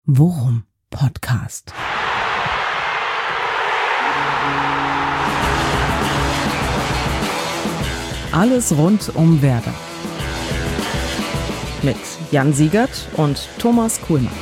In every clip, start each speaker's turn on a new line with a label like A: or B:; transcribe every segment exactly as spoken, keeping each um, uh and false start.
A: Worum Podcast. Alles rund um Werder. Mit Jan Siegert und Thomas Kuhlmann.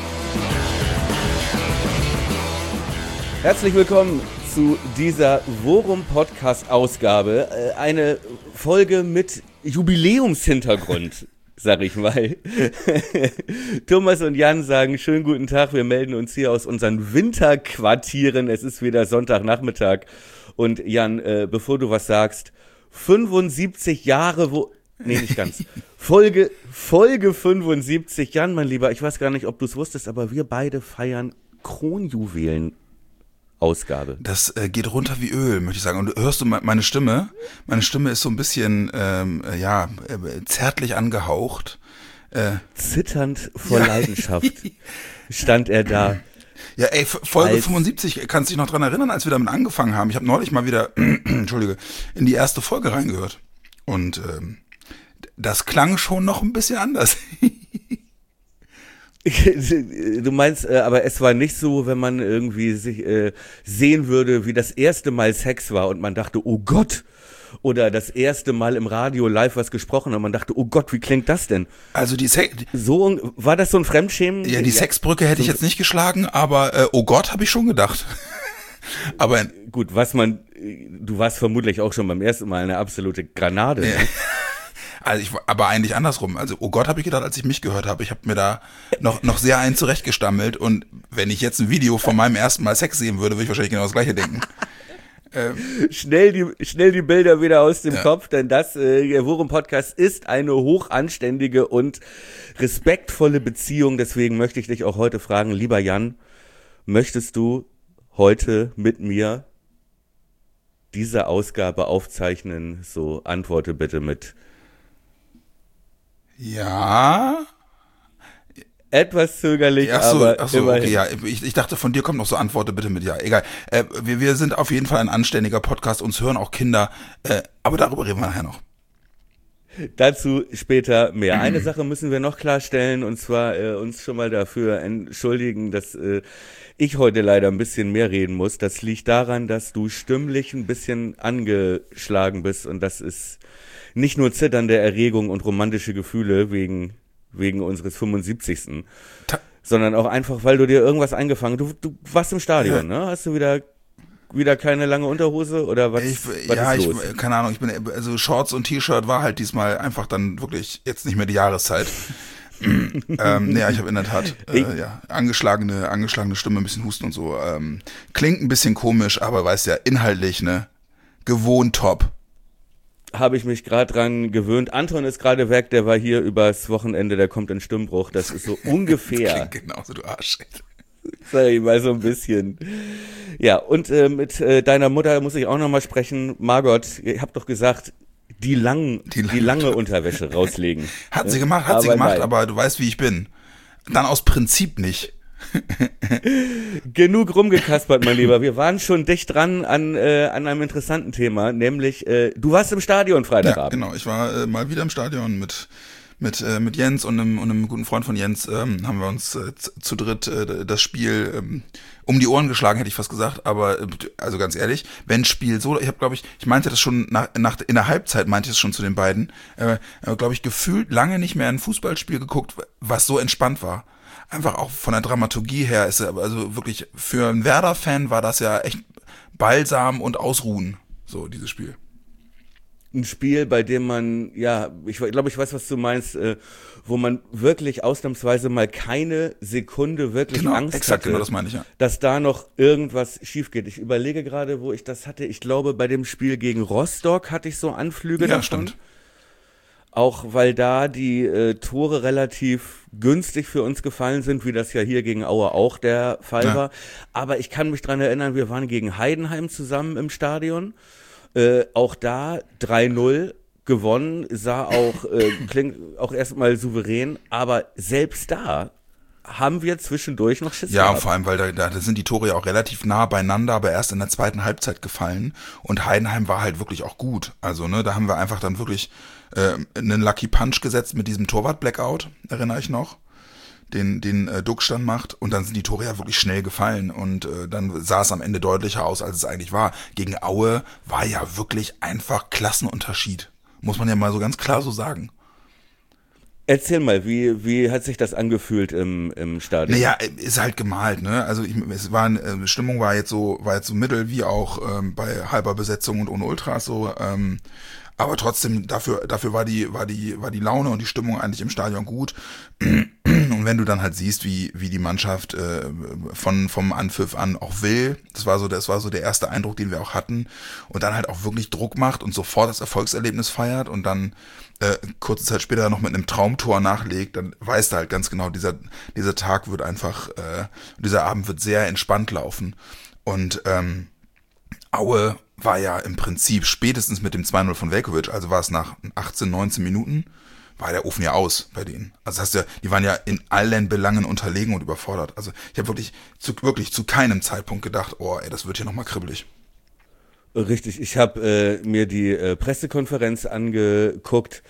B: Herzlich willkommen zu dieser Worum-Podcast-Ausgabe. Eine Folge mit Jubiläumshintergrund, sag ich mal. Thomas und Jan sagen schönen guten Tag. Wir melden uns hier aus unseren Winterquartieren. Es ist wieder Sonntagnachmittag. Und Jan, äh, bevor du was sagst, fünfundsiebzig Jahre, wo... Nee, nicht ganz. Folge, Folge fünfundsiebzig. Jan, mein Lieber, ich weiß gar nicht, ob du es wusstest, aber wir beide feiern Kronjuwelen. Ausgabe.
C: Das äh, geht runter wie Öl, möchte ich sagen. Und hörst du meine Stimme? Meine Stimme ist so ein bisschen, ähm, äh, ja, äh, zärtlich angehaucht. Äh,
B: Zitternd vor ja. Leidenschaft stand er da.
C: Ja, ey, Folge als fünfundsiebzig, kannst du dich noch dran erinnern, als wir damit angefangen haben? Ich habe neulich mal wieder, Entschuldige, in die erste Folge reingehört. Und ähm, das klang schon noch ein bisschen anders.
B: Du meinst, äh, aber es war nicht so, wenn man irgendwie sich äh, sehen würde, wie das erste Mal Sex war und man dachte, oh Gott, oder das erste Mal im Radio live was gesprochen und man dachte, oh Gott, wie klingt das denn?
C: Also die Sex...
B: So, war das so ein Fremdschämen?
C: Ja, die ja. Sexbrücke hätte ich jetzt nicht geschlagen, aber äh, oh Gott, habe ich schon gedacht. Aber
B: gut, was man, du warst vermutlich auch schon beim ersten Mal eine absolute Granate.
C: Ja. Also ich, aber eigentlich andersrum. Also, oh Gott, habe ich gedacht, als ich mich gehört habe. Ich habe mir da noch noch sehr einen zurechtgestammelt. Und wenn ich jetzt ein Video von meinem ersten Mal Sex sehen würde, würde ich wahrscheinlich genau das Gleiche denken.
B: ähm, schnell die schnell die Bilder wieder aus dem ja. Kopf, denn das äh, der Worum-Podcast ist eine hochanständige und respektvolle Beziehung. Deswegen möchte ich dich auch heute fragen, lieber Jan, möchtest du heute mit mir diese Ausgabe aufzeichnen? So, antworte bitte mit
C: Ja.
B: Etwas zögerlich,
C: ach so,
B: aber
C: ach so,
B: immerhin.
C: Okay, ja. Ich, ich dachte, von dir kommt noch so, antworte bitte mit ja. Egal. Äh, wir, wir sind auf jeden Fall ein anständiger Podcast, uns hören auch Kinder, äh, aber darüber reden wir nachher noch.
B: Dazu später mehr. Eine Sache müssen wir noch klarstellen, und zwar äh, uns schon mal dafür entschuldigen, dass äh, ich heute leider ein bisschen mehr reden muss. Das liegt daran, dass du stimmlich ein bisschen angeschlagen bist, und das ist nicht nur zitternde Erregung und romantische Gefühle wegen, wegen unseres fünfundsiebzigsten Ta- sondern auch einfach, weil du dir irgendwas eingefangen hast. Du, du warst im Stadion, ja. ne? Hast du wieder, wieder keine lange Unterhose oder was,
C: ich,
B: was
C: ja,
B: ist
C: ich,
B: los?
C: keine Ahnung, ich bin, also Shorts und T-Shirt war halt diesmal einfach dann wirklich jetzt nicht mehr die Jahreszeit. ähm, nee, ich habe in der Tat äh, ja, angeschlagene, angeschlagene Stimme, ein bisschen Husten und so. Ähm, klingt ein bisschen komisch, aber weißt ja, inhaltlich, ne? Gewohnt top.
B: Habe ich mich gerade dran gewöhnt. Anton ist gerade weg, der war hier übers Wochenende, der kommt in Stimmbruch. Das ist so ungefähr.
C: Das klingt genauso, du Arsch.
B: Sag ich mal so ein bisschen. Ja, und äh, mit äh, deiner Mutter muss ich auch nochmal sprechen. Margot, ich hab doch gesagt, die, lang, die, die lange Unterwäsche rauslegen.
C: Hat sie gemacht, hat aber sie gemacht, nein. Aber du weißt, wie ich bin. Dann aus Prinzip nicht.
B: Genug rumgekaspert, mein Lieber. Wir waren schon dicht dran an, äh, an einem interessanten Thema, nämlich äh, du warst im Stadion Freitagabend.
C: Ja, genau. Ich war äh, mal wieder im Stadion mit mit äh, mit Jens und einem, und einem guten Freund von Jens. Ähm, haben wir uns äh, zu, zu dritt äh, das Spiel ähm, um die Ohren geschlagen, hätte ich fast gesagt. Aber äh, also ganz ehrlich, wenn Spiel so, ich habe glaube ich, ich meinte das schon nach, nach in der Halbzeit meinte ich es schon zu den beiden. Äh, glaube ich gefühlt lange nicht mehr ein Fußballspiel geguckt, was so entspannt war. Einfach auch von der Dramaturgie her ist er, also wirklich für einen Werder-Fan war das ja echt Balsam und Ausruhen, so dieses Spiel.
B: Ein Spiel, bei dem man, ja, ich glaube, ich weiß, was du meinst, äh, wo man wirklich ausnahmsweise mal keine Sekunde wirklich
C: genau,
B: Angst
C: exakt,
B: hatte,
C: genau, das meine ich, ja.
B: dass da noch irgendwas schief geht. Ich überlege gerade, wo ich das hatte. Ich glaube, bei dem Spiel gegen Rostock hatte ich so Anflüge
C: ja,
B: davon.
C: Stimmt.
B: Auch weil da die äh, Tore relativ günstig für uns gefallen sind, wie das ja hier gegen Aue auch der Fall ja. war. Aber ich kann mich dran erinnern, wir waren gegen Heidenheim zusammen im Stadion. Äh, auch da drei null gewonnen, sah auch, äh, klingt auch erstmal souverän. Aber selbst da haben wir zwischendurch noch Schiss
C: Ja,
B: gehabt.
C: vor allem, weil da, da sind die Tore ja auch relativ nah beieinander, aber erst in der zweiten Halbzeit gefallen. Und Heidenheim war halt wirklich auch gut. Also, ne, da haben wir einfach dann wirklich äh, einen Lucky Punch gesetzt mit diesem Torwart-Blackout, erinnere ich noch. den, den äh, Duckstand macht und dann sind die Tore ja wirklich schnell gefallen und äh, dann sah es am Ende deutlicher aus, als es eigentlich war. Gegen Aue war ja wirklich einfach Klassenunterschied. Muss man ja mal so ganz klar so sagen.
B: Erzähl mal, wie, wie hat sich das angefühlt im, im Stadion?
C: Naja, ist halt gemalt, ne? Also ich, es war äh, Stimmung war jetzt so, war jetzt so mittel, wie auch ähm, bei halber Besetzung und ohne Ultras so. Ähm, aber trotzdem, dafür, dafür war die, war die, war die Laune und die Stimmung eigentlich im Stadion gut. Und wenn du dann halt siehst, wie, wie die Mannschaft äh, von, vom Anpfiff an auch will, das war so, das war so der erste Eindruck, den wir auch hatten, und dann halt auch wirklich Druck macht und sofort das Erfolgserlebnis feiert und dann äh, kurze Zeit später noch mit einem Traumtor nachlegt, dann weißt du halt ganz genau, dieser, dieser Tag wird einfach, äh, dieser Abend wird sehr entspannt laufen. Und ähm, Aue war ja im Prinzip spätestens mit dem zwei null von Veljković, also war es nach achtzehn, neunzehn Minuten, war der Ofen ja aus bei denen. Also hast du ja, die waren ja in allen Belangen unterlegen und überfordert. Also ich habe wirklich zu, wirklich zu keinem Zeitpunkt gedacht, oh ey, das wird hier nochmal kribbelig.
B: Richtig, ich habe äh, mir die äh, Pressekonferenz angeguckt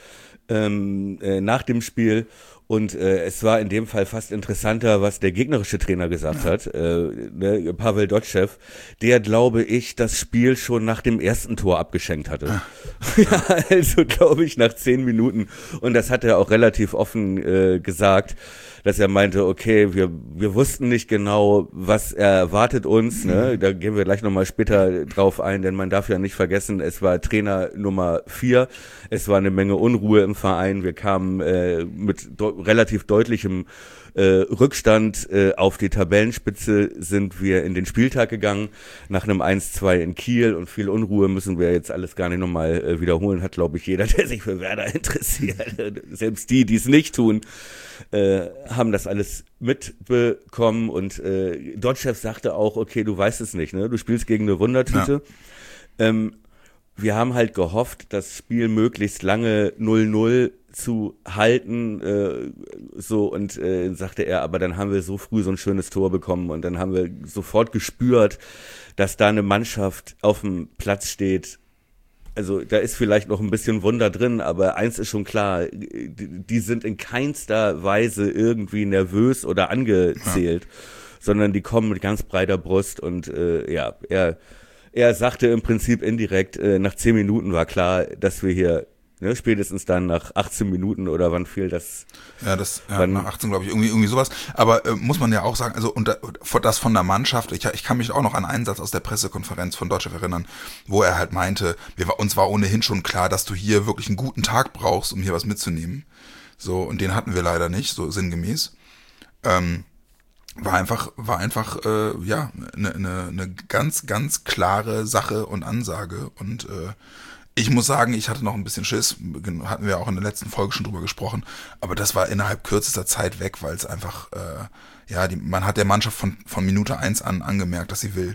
B: ähm, äh, nach dem Spiel und äh, es war in dem Fall fast interessanter, was der gegnerische Trainer gesagt hat, äh, ne, Pavel Dotschew, der, glaube ich, das Spiel schon nach dem ersten Tor abgeschenkt hatte. Ja, also glaube ich nach zehn Minuten, und das hat er auch relativ offen äh, gesagt, dass er meinte, okay, wir wir wussten nicht genau, was erwartet uns, ne? Da gehen wir gleich nochmal später drauf ein, denn man darf ja nicht vergessen, es war Trainer Nummer vier, es war eine Menge Unruhe im Verein, wir kamen äh, mit do- relativ deutlichem äh, Rückstand äh, auf die Tabellenspitze, sind wir in den Spieltag gegangen, nach einem eins zwei in Kiel, und viel Unruhe müssen wir jetzt alles gar nicht nochmal äh, wiederholen, hat glaube ich jeder, der sich für Werder interessiert, selbst die, die es nicht tun, äh, haben das alles mitbekommen, und äh, Dotschew sagte auch, okay, du weißt es nicht, ne? Du spielst gegen eine Wundertüte. Ja. Ähm, wir haben halt gehofft, das Spiel möglichst lange null null zu halten, äh, so, und äh, sagte er, aber dann haben wir so früh so ein schönes Tor bekommen und dann haben wir sofort gespürt, dass da eine Mannschaft auf dem Platz steht. Also da ist vielleicht noch ein bisschen Wunder drin, aber eins ist schon klar, die, die sind in keinster Weise irgendwie nervös oder angezählt, ja, sondern die kommen mit ganz breiter Brust, und äh, ja, er, er sagte im Prinzip indirekt, äh, nach zehn Minuten war klar, dass wir hier, ne, spätestens dann nach achtzehn Minuten oder wann fiel das?
C: Ja, das ja, nach achtzehn, glaube ich, irgendwie irgendwie sowas. Aber äh, muss man ja auch sagen, also und das von der Mannschaft, ich, ich kann mich auch noch an einen Satz aus der Pressekonferenz von Dotschew erinnern, wo er halt meinte, wir, uns war ohnehin schon klar, dass du hier wirklich einen guten Tag brauchst, um hier was mitzunehmen. So, und den hatten wir leider nicht, so sinngemäß. Ähm, war einfach, war einfach, äh, ja, eine ne, ne ganz, ganz klare Sache und Ansage. Und äh, ich muss sagen, ich hatte noch ein bisschen Schiss, hatten wir auch in der letzten Folge schon drüber gesprochen, aber das war innerhalb kürzester Zeit weg, weil es einfach, äh, ja, die, man hat der Mannschaft von, von Minute eins an angemerkt, dass sie will.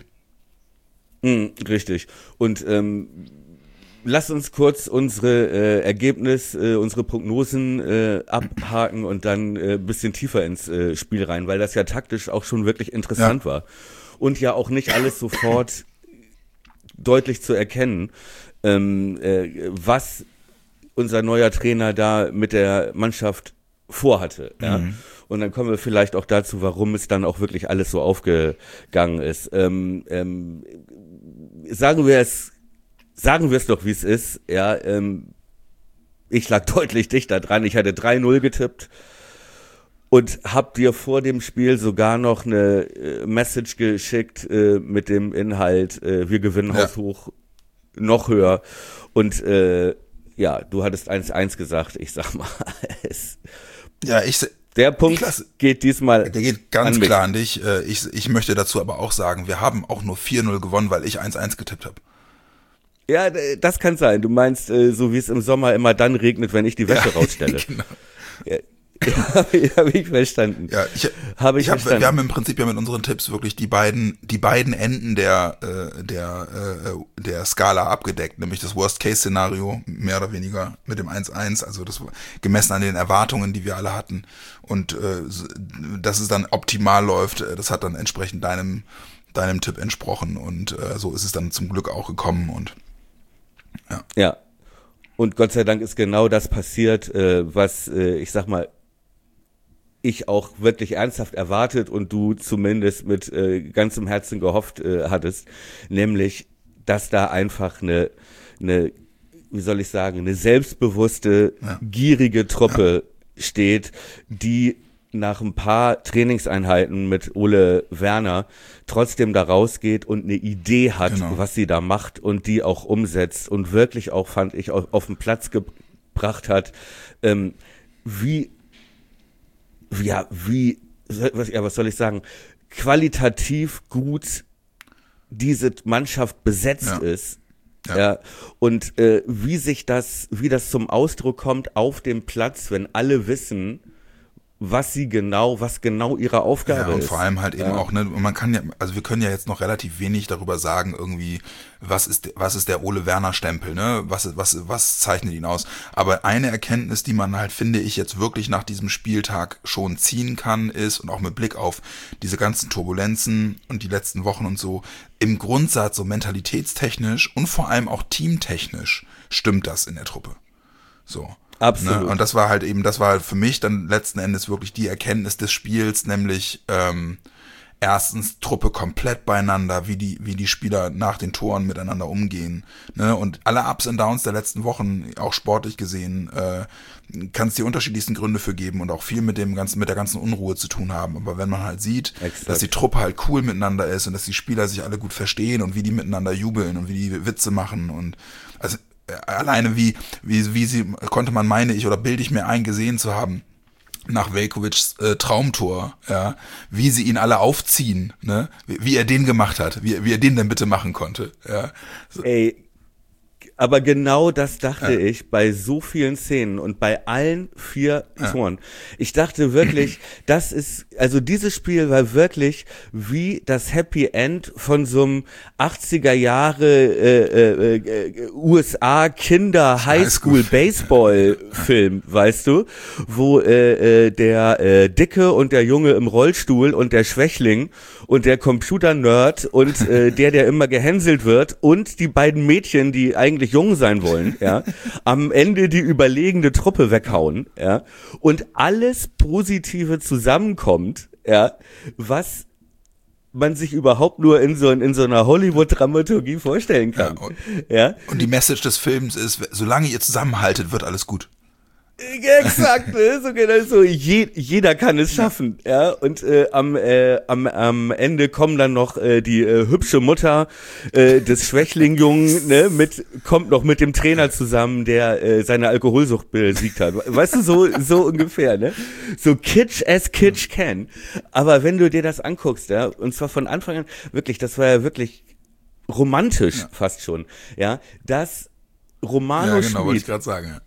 B: Mm, richtig. Und ähm, lass uns kurz unsere äh, Ergebnis, äh, unsere Prognosen äh, abhaken und dann ein äh, bisschen tiefer ins äh, Spiel rein, weil das ja taktisch auch schon wirklich interessant ja. war. Und ja auch nicht alles sofort deutlich zu erkennen, ähm, äh, was unser neuer Trainer da mit der Mannschaft vorhatte. Ja? Mhm. Und dann kommen wir vielleicht auch dazu, warum es dann auch wirklich alles so aufgegangen ist. Ähm, ähm, sagen wir es, sagen wir es doch, wie es ist. Ja, ähm, ich lag deutlich dichter dran. Ich hatte drei null getippt und hab dir vor dem Spiel sogar noch eine äh, Message geschickt äh, mit dem Inhalt, äh, wir gewinnen ja. haushoch, noch höher. Und äh, ja, du hattest eins eins gesagt. Ich sag mal, es,
C: ja, ich
B: der Punkt
C: ich,
B: geht diesmal
C: Der geht ganz an klar an dich. Ich, ich möchte dazu aber auch sagen, wir haben auch nur vier null gewonnen, weil ich eins eins getippt habe.
B: Ja, das kann sein. Du meinst, so wie es im Sommer immer dann regnet, wenn ich die Wäsche ja, rausstelle. Genau. Ja. Ja, habe ich verstanden.
C: Ja, ich,
B: habe ich
C: ich hab,
B: verstanden.
C: Wir haben im Prinzip ja mit unseren Tipps wirklich die beiden, die beiden Enden der, äh, der, äh, der Skala abgedeckt, nämlich das Worst-Case-Szenario, mehr oder weniger mit dem eins eins, also das gemessen an den Erwartungen, die wir alle hatten. Und äh, dass es dann optimal läuft, das hat dann entsprechend deinem, deinem Tipp entsprochen. Und äh, so ist es dann zum Glück auch gekommen. Und ja.
B: Ja. Und Gott sei Dank ist genau das passiert, äh, was, äh, ich sag mal, ich auch wirklich ernsthaft erwartet und du zumindest mit äh, ganzem Herzen gehofft äh, hattest, nämlich, dass da einfach eine, eine, wie soll ich sagen, eine selbstbewusste, ja. gierige Truppe ja. steht, die nach ein paar Trainingseinheiten mit Ole Werner trotzdem da rausgeht und eine Idee hat, genau. was sie da macht und die auch umsetzt und wirklich auch, fand ich, auf, auf den Platz gebracht hat, ähm, wie ja, wie, was, ja, was soll ich sagen, qualitativ gut diese Mannschaft besetzt ja. ist. Ja. ja. Und äh, wie sich das, wie das zum Ausdruck kommt auf dem Platz, wenn alle wissen, was sie genau, was genau ihre Aufgabe ist.
C: Ja, und
B: ist.
C: vor allem halt eben
B: ja.
C: auch, ne, man kann ja, also wir können ja jetzt noch relativ wenig darüber sagen, irgendwie, was ist, was ist der Ole Werner Stempel, ne, was, was, was zeichnet ihn aus. Aber eine Erkenntnis, die man halt, finde ich, jetzt wirklich nach diesem Spieltag schon ziehen kann, ist, und auch mit Blick auf diese ganzen Turbulenzen und die letzten Wochen und so, im Grundsatz so mentalitätstechnisch und vor allem auch teamtechnisch stimmt das in der Truppe. So.
B: Absolut.
C: Ne? Und das war halt eben, das war halt für mich dann letzten Endes wirklich die Erkenntnis des Spiels, nämlich ähm, erstens Truppe komplett beieinander, wie die wie die Spieler nach den Toren miteinander umgehen. Ne? Und alle Ups und Downs der letzten Wochen, auch sportlich gesehen, äh, kann es die unterschiedlichsten Gründe für geben und auch viel mit dem ganzen mit der ganzen Unruhe zu tun haben. Aber wenn man halt sieht, Exakt. dass die Truppe halt cool miteinander ist und dass die Spieler sich alle gut verstehen und wie die miteinander jubeln und wie die Witze machen und also alleine wie, wie, wie sie, konnte man meine ich oder bilde ich mir ein, gesehen zu haben, nach Veljkovics äh, Traumtor, ja, wie sie ihn alle aufziehen, ne, wie, wie er den gemacht hat, wie, wie er den denn bitte machen konnte, ja. So.
B: Ey, aber genau das dachte
C: ja.
B: ich bei so vielen Szenen und bei allen vier ja. Toren. Ich dachte wirklich, das ist, also dieses Spiel war wirklich wie das Happy End von so einem achtziger Jahre äh, äh, U S A Kinder Highschool Baseball Film, weißt du, wo äh, äh, der äh, Dicke und der Junge im Rollstuhl und der Schwächling und der Computer-Nerd und äh, der, der immer gehänselt wird und die beiden Mädchen, die eigentlich jung sein wollen, ja, am Ende die überlegene Truppe weghauen, ja, und alles Positive zusammenkommt, ja, was man sich überhaupt nur in so, in so einer Hollywood-Dramaturgie vorstellen kann.
C: Ja, und,
B: ja.
C: und die Message des Films ist, solange ihr zusammenhaltet, wird alles gut.
B: Exakt, ne? So genau so. Je, jeder kann es schaffen, ja. Und äh, am, äh, am, am Ende kommen dann noch äh, die äh, hübsche Mutter äh, des Schwächlingjungen, ne, mit kommt noch mit dem Trainer zusammen, der äh, seine Alkoholsucht besiegt hat. Weißt du, so so ungefähr, ne? So kitsch as kitsch can. Aber wenn du dir das anguckst, ja, und zwar von Anfang an, wirklich, das war ja wirklich romantisch ja. fast schon, ja, dass Romano
C: Ja, genau,
B: Schmid
C: wollte ich gerade sagen, ja.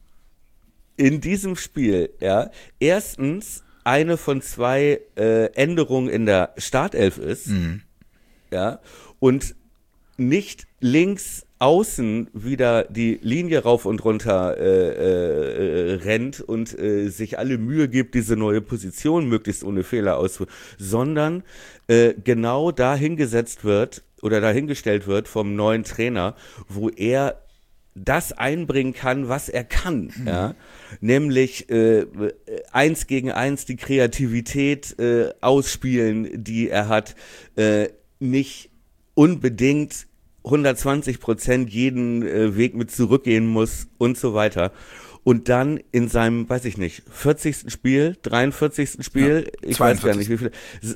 B: in diesem Spiel, ja, erstens eine von zwei äh, Änderungen in der Startelf ist, mhm. ja, und nicht links außen wieder die Linie rauf und runter äh, äh, rennt und äh, sich alle Mühe gibt, diese neue Position möglichst ohne Fehler auszuführen, sondern äh, genau dahingesetzt wird oder dahingestellt wird vom neuen Trainer, wo er das einbringen kann, was er kann, mhm. ja, nämlich äh, eins gegen eins die Kreativität äh, ausspielen, die er hat, äh, nicht unbedingt hundertzwanzig Prozent jeden äh, Weg mit zurückgehen muss und so weiter. Und dann in seinem, weiß ich nicht, vierzigsten Spiel, dreiundvierzigsten Spiel, ja, ich weiß gar nicht wie viel,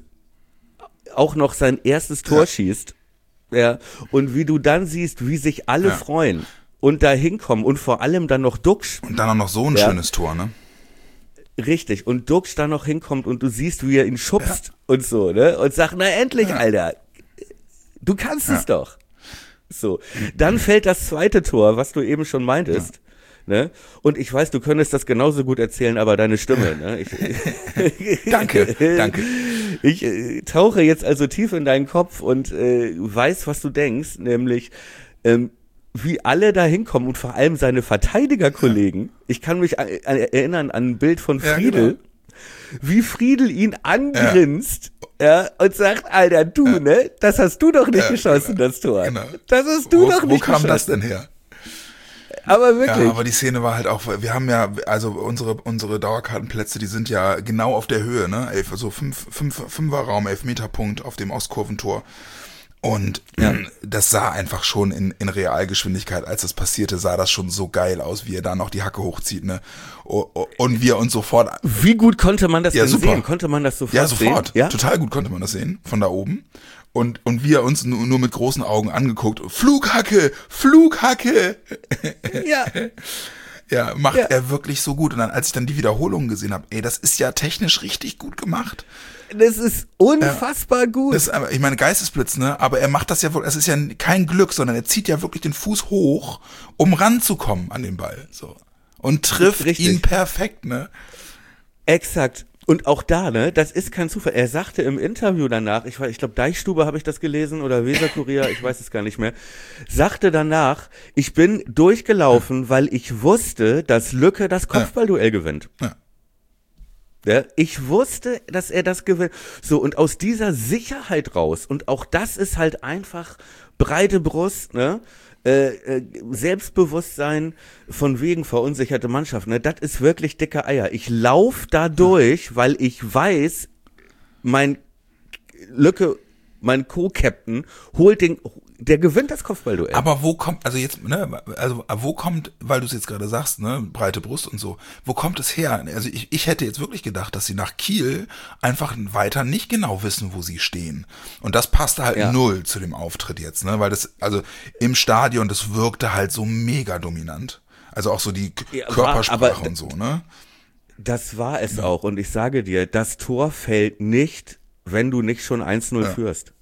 B: auch noch sein erstes Tor ja. schießt, ja, und wie du dann siehst, wie sich alle ja. freuen. Und da hinkommen und vor allem dann noch Duxch.
C: Und dann auch noch so ein ja. schönes Tor, ne?
B: Richtig. Und Duxch da noch hinkommt und du siehst, wie er ihn schubst ja. und so, ne? Und sagt, na endlich, ja. Alter. Du kannst ja. es doch. So. Dann fällt das zweite Tor, was du eben schon meintest. Ja. Ne? Und ich weiß, du könntest das genauso gut erzählen, aber deine Stimme, ne? Ich,
C: danke, danke.
B: Ich äh, tauche jetzt also tief in deinen Kopf und äh, weiß, was du denkst, nämlich, ähm, wie alle da hinkommen und vor allem seine Verteidigerkollegen. Ja. Ich kann mich an, an, erinnern an ein Bild von Friedel, ja, genau. wie Friedel ihn angrinst ja. Ja, und sagt, Alter, du, ja. ne, das hast du doch nicht ja, geschossen, genau. das Tor. Genau. Das hast du
C: wo,
B: doch nicht
C: geschossen. Wo kam
B: geschossen.
C: das denn her?
B: Aber wirklich.
C: Ja, aber die Szene war halt auch, wir haben ja, also unsere unsere Dauerkartenplätze, die sind ja genau auf der Höhe, ne? Elf, also fünf, fünf, Fünferraum, Elfmeterpunkt auf dem Ostkurventor. Und ja. das sah einfach schon in, in Realgeschwindigkeit, als das passierte, sah das schon so geil aus, wie er da noch die Hacke hochzieht, ne? Und wir uns sofort...
B: Wie gut konnte man das
C: ja,
B: denn
C: super.
B: sehen? Konnte man das sofort
C: sehen? Ja, sofort.
B: Sehen? Ja?
C: Total gut konnte man das sehen, von da oben. Und, und wir uns nur, nur mit großen Augen angeguckt. Flughacke! Flughacke!
B: Ja.
C: Ja, macht
B: ja.
C: er wirklich so gut. Und dann, als ich dann die Wiederholungen gesehen habe, ey, das ist ja technisch richtig gut gemacht.
B: Das ist unfassbar
C: ja,
B: gut.
C: Das ist, ich meine, Geistesblitz, ne? Aber er macht das ja wohl, es ist ja kein Glück, sondern er zieht ja wirklich den Fuß hoch, um ranzukommen an den Ball. So. Und trifft Richtig. ihn perfekt, ne?
B: Exakt. Und auch da, ne, das ist kein Zufall. Er sagte im Interview danach, ich, ich glaube, Deichstube habe ich das gelesen oder Weserkurier, ich weiß es gar nicht mehr, sagte danach, ich bin durchgelaufen, weil ich wusste, dass Lücke das Kopfballduell gewinnt.
C: Ja.
B: Ja, ich wusste, dass er das gewinnt. So, und aus dieser Sicherheit raus, und auch das ist halt einfach breite Brust, ne? Äh, äh, Selbstbewusstsein von wegen verunsicherte Mannschaft, ne? Das ist wirklich dicke Eier. Ich lauf da durch, weil ich weiß, mein Lücke, mein Co-Captain holt den, der gewinnt das Kopfballduell.
C: Aber wo kommt, also jetzt, ne, also wo kommt, weil du es jetzt gerade sagst, ne, breite Brust und so, wo kommt es her? Also ich, ich hätte jetzt wirklich gedacht, dass sie nach Kiel einfach weiter nicht genau wissen, wo sie stehen. Und das passte halt ja. null zu dem Auftritt jetzt, ne, weil das, also im Stadion, das wirkte halt so mega dominant. Also auch so die ja, Körpersprache war, und so, ne?
B: Das war es ja. auch. Und ich sage dir, das Tor fällt nicht, wenn du nicht schon eins null ja. führst.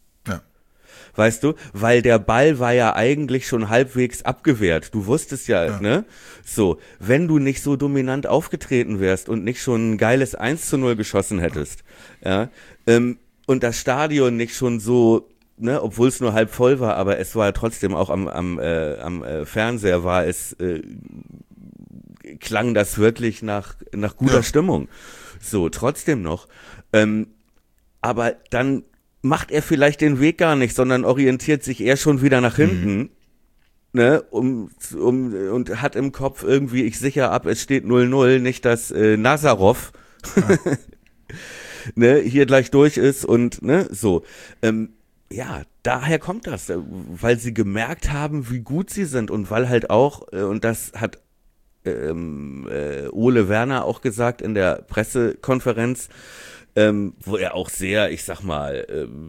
B: Weißt du, weil der Ball war ja eigentlich schon halbwegs abgewehrt. Du wusstest ja, ja, ne? So, wenn du nicht so dominant aufgetreten wärst und nicht schon ein geiles eins zu null geschossen hättest, ja, ähm, und das Stadion nicht schon so, ne, obwohl es nur halb voll war, aber es war ja trotzdem auch am, am, äh, am äh, Fernseher war es, äh, klang das wirklich nach, nach guter ja. Stimmung. So, trotzdem noch. Ähm, aber dann macht er vielleicht den Weg gar nicht, sondern orientiert sich eher schon wieder nach hinten, mhm. ne, um, um, und hat im Kopf irgendwie, ich sichere ab, es steht null null, nicht, dass äh, Nazarov ja. ne, hier gleich durch ist und, ne, so. Ähm, ja, daher kommt das, weil sie gemerkt haben, wie gut sie sind und weil halt auch, äh, und das hat ähm, äh, Ole Werner auch gesagt in der Pressekonferenz, Ähm, wo er auch sehr, ich sag mal,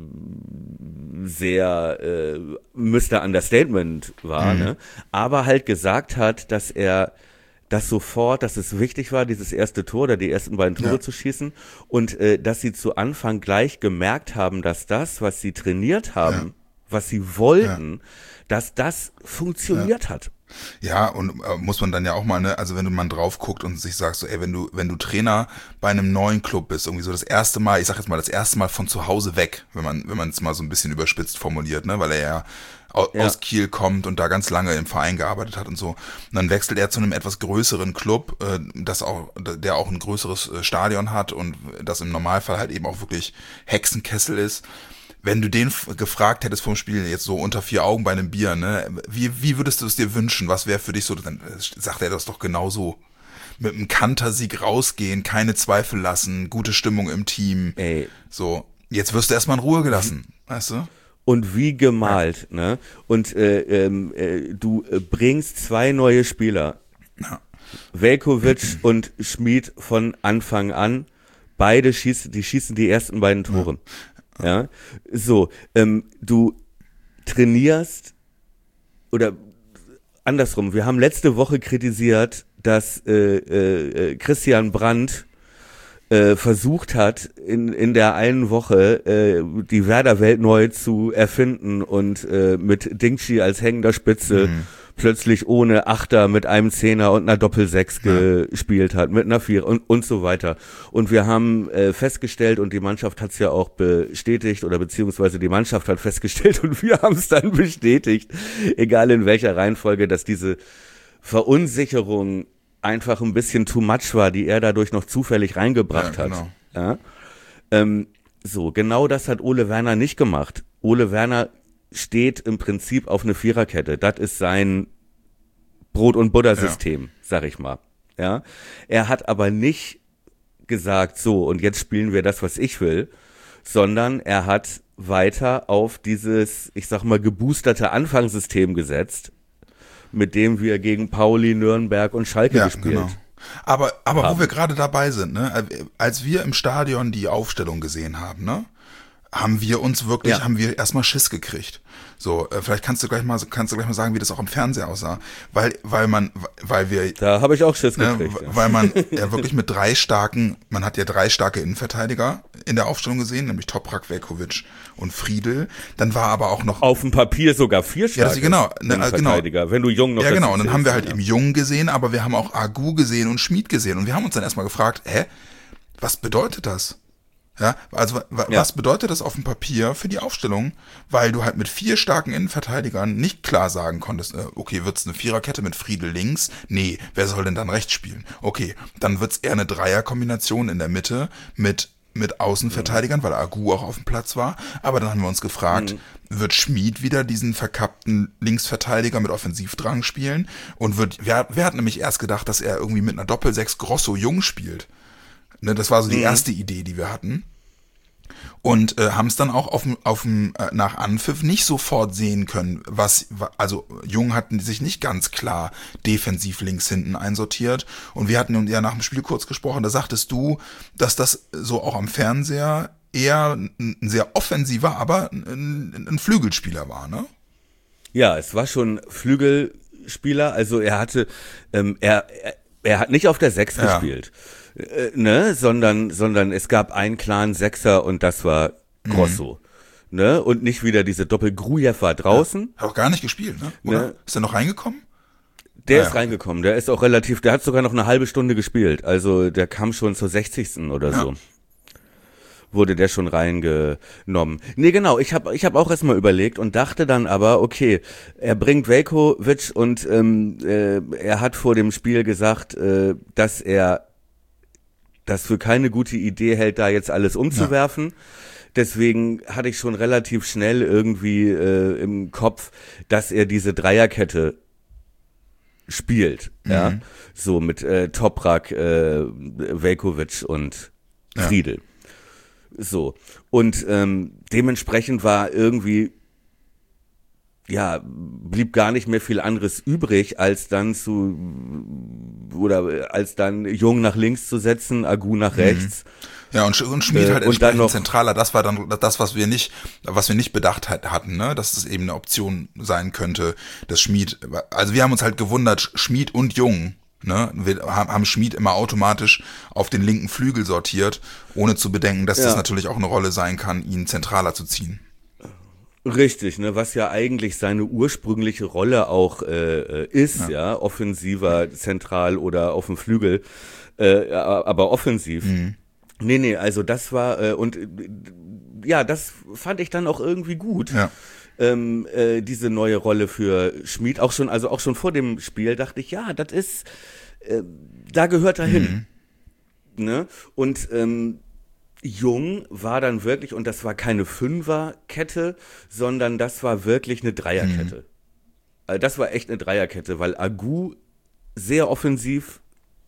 B: ähm, sehr äh, Mister Understatement war, mhm. ne? Aber halt gesagt hat, dass er das sofort, dass es wichtig war, dieses erste Tor oder die ersten beiden Tore ja. zu schießen und äh, dass sie zu Anfang gleich gemerkt haben, dass das, was sie trainiert haben, ja. was sie wollten, ja. dass das funktioniert ja. hat.
C: Ja, und äh, muss man dann ja auch mal, ne, also wenn du mal drauf guckt und sich sagst, so, ey, wenn du, wenn du Trainer bei einem neuen Club bist, irgendwie so das erste Mal, ich sag jetzt mal, das erste Mal von zu Hause weg, wenn man, wenn man es mal so ein bisschen überspitzt formuliert, ne, weil er ja, au- ja aus Kiel kommt und da ganz lange im Verein gearbeitet hat und so. Und dann wechselt er zu einem etwas größeren Club, äh, das auch, der auch ein größeres äh, Stadion hat und das im Normalfall halt eben auch wirklich Hexenkessel ist. Wenn du den f- gefragt hättest vom Spiel, jetzt so unter vier Augen bei einem Bier, ne, wie, wie würdest du es dir wünschen? Was wäre für dich so? Dann sagt er das doch genauso. Mit einem Kantersieg rausgehen, keine Zweifel lassen, gute Stimmung im Team.
B: Ey.
C: So, jetzt wirst du erstmal in Ruhe gelassen, weißt du?
B: Und wie gemalt, ja. ne? Und äh, ähm, äh, du äh, bringst zwei neue Spieler. Ja. Veljkovic und Schmid von Anfang an. Beide schießen, die schießen die ersten beiden Tore. Ja. Ja, so, ähm, du trainierst oder andersrum, wir haben letzte Woche kritisiert, dass äh, äh, Christian Brandt äh, versucht hat, in in der einen Woche äh, die Werder-Welt neu zu erfinden und äh, mit Dingshi als hängender Spitze mhm. plötzlich ohne Achter mit einem Zehner und einer Doppelsechs ja. gespielt hat, mit einer Vier und und so weiter. Und wir haben äh, festgestellt, und die Mannschaft hat es ja auch bestätigt, oder beziehungsweise die Mannschaft hat festgestellt und wir haben es dann bestätigt, egal in welcher Reihenfolge, dass diese Verunsicherung einfach ein bisschen too much war, die er dadurch noch zufällig reingebracht ja, genau. hat. Ja? Ähm, so, genau das hat Ole Werner nicht gemacht. Ole Werner steht im Prinzip auf eine Viererkette. Das ist sein Brot- und Butter-System, ja. sag ich mal. Ja, er hat aber nicht gesagt, so, und jetzt spielen wir das, was ich will, sondern er hat weiter auf dieses, ich sag mal, geboosterte Anfangssystem gesetzt, mit dem wir gegen Pauli, Nürnberg und Schalke
C: ja,
B: gespielt
C: genau. Aber, aber
B: haben.
C: wo wir gerade dabei sind, ne, als wir im Stadion die Aufstellung gesehen haben, ne, haben wir uns wirklich, ja. haben wir erstmal Schiss gekriegt. So, äh, vielleicht kannst du gleich mal, kannst du gleich mal sagen, wie das auch im Fernseher aussah, weil, weil man, weil wir,
B: da habe ich auch Schiss
C: ne,
B: gekriegt, ja.
C: weil man ja wirklich mit drei starken, man hat ja drei starke Innenverteidiger in der Aufstellung gesehen, nämlich Toprak, Veljković und Friedl. Dann war aber auch noch
B: auf dem Papier sogar vier starke
C: ja, genau, ne,
B: Innenverteidiger,
C: genau.
B: wenn du Jung noch
C: ja genau. Und dann haben wir halt
B: ja.
C: eben Jung gesehen, aber wir haben auch Agu gesehen und Schmid gesehen und wir haben uns dann erstmal gefragt, hä, was bedeutet das? Ja, also was ja. bedeutet das auf dem Papier für die Aufstellung? Weil du halt mit vier starken Innenverteidigern nicht klar sagen konntest, äh, okay, wird's eine Viererkette mit Friedl links? Nee, wer soll denn dann rechts spielen? Okay, dann wird's eher eine Dreierkombination in der Mitte mit mit Außenverteidigern, mhm. weil Agu auch auf dem Platz war. Aber dann haben wir uns gefragt, mhm. wird Schmid wieder diesen verkappten Linksverteidiger mit Offensivdrang spielen? Und wird, wer, wer hat nämlich erst gedacht, dass er irgendwie mit einer Doppelsechs Grosso Jung spielt? Ne, das war so die mhm. erste Idee, die wir hatten. Und äh, haben es dann auch auf, auf äh, nach Anpfiff nicht sofort sehen können, was, also Jung hatten sich nicht ganz klar defensiv links hinten einsortiert. Und wir hatten ja nach dem Spiel kurz gesprochen, da sagtest du, dass das so auch am Fernseher eher ein sehr offensiver, aber ein, ein Flügelspieler war, ne?
B: Ja, es war schon Flügelspieler, also er hatte, ähm, er, er, er hat nicht auf der Sechs ja. gespielt. Äh, ne, sondern, sondern es gab einen klaren Sechser und das war Grosso. Mhm. Ne, und nicht wieder diese Doppel. Grujew war draußen.
C: Ja, hat auch gar nicht gespielt, ne? Oder? Ne? Ist er noch reingekommen?
B: Der
C: ah,
B: ist
C: ja.
B: reingekommen, der ist auch relativ, der hat sogar noch eine halbe Stunde gespielt. Also der kam schon zur sechzigsten oder ja. so. Wurde der schon reingenommen. Nee, genau, ich habe ich hab auch erstmal überlegt und dachte dann aber, okay, er bringt Veljković und ähm, äh, er hat vor dem Spiel gesagt, äh, dass er das für keine gute Idee hält, da jetzt alles umzuwerfen. Ja. Deswegen hatte ich schon relativ schnell irgendwie äh, im Kopf, dass er diese Dreierkette spielt. Mhm. Ja, so mit äh, Toprak, äh, Veljković und Friedl. Ja. So. Und ähm, dementsprechend war irgendwie ja, blieb gar nicht mehr viel anderes übrig, als dann zu, oder als dann Jung nach links zu setzen, Agu nach rechts.
C: Ja, und, und Schmid äh, halt entsprechend noch zentraler, das war dann das, was wir nicht, was wir nicht bedacht hatten, ne, dass das eben eine Option sein könnte, dass Schmid, also wir haben uns halt gewundert, Schmid und Jung, ne, wir haben Schmid immer automatisch auf den linken Flügel sortiert, ohne zu bedenken, dass ja. das natürlich auch eine Rolle sein kann, ihn zentraler zu ziehen.
B: Richtig, ne, was ja eigentlich seine ursprüngliche Rolle auch äh, ist, ja. ja, offensiver, zentral oder auf dem Flügel, äh, aber offensiv. Mhm. Nee, nee, also das war, äh, und äh, ja, das fand ich dann auch irgendwie gut.
C: Ja.
B: Ähm, äh, diese neue Rolle für Schmid, auch schon, also auch schon vor dem Spiel dachte ich, ja, das ist, äh, da gehört er hin. Mhm. Ne? Und ähm, Jung war dann wirklich, und das war keine Fünferkette, sondern das war wirklich eine Dreierkette. Mhm. Also das war echt eine Dreierkette, weil Agu sehr offensiv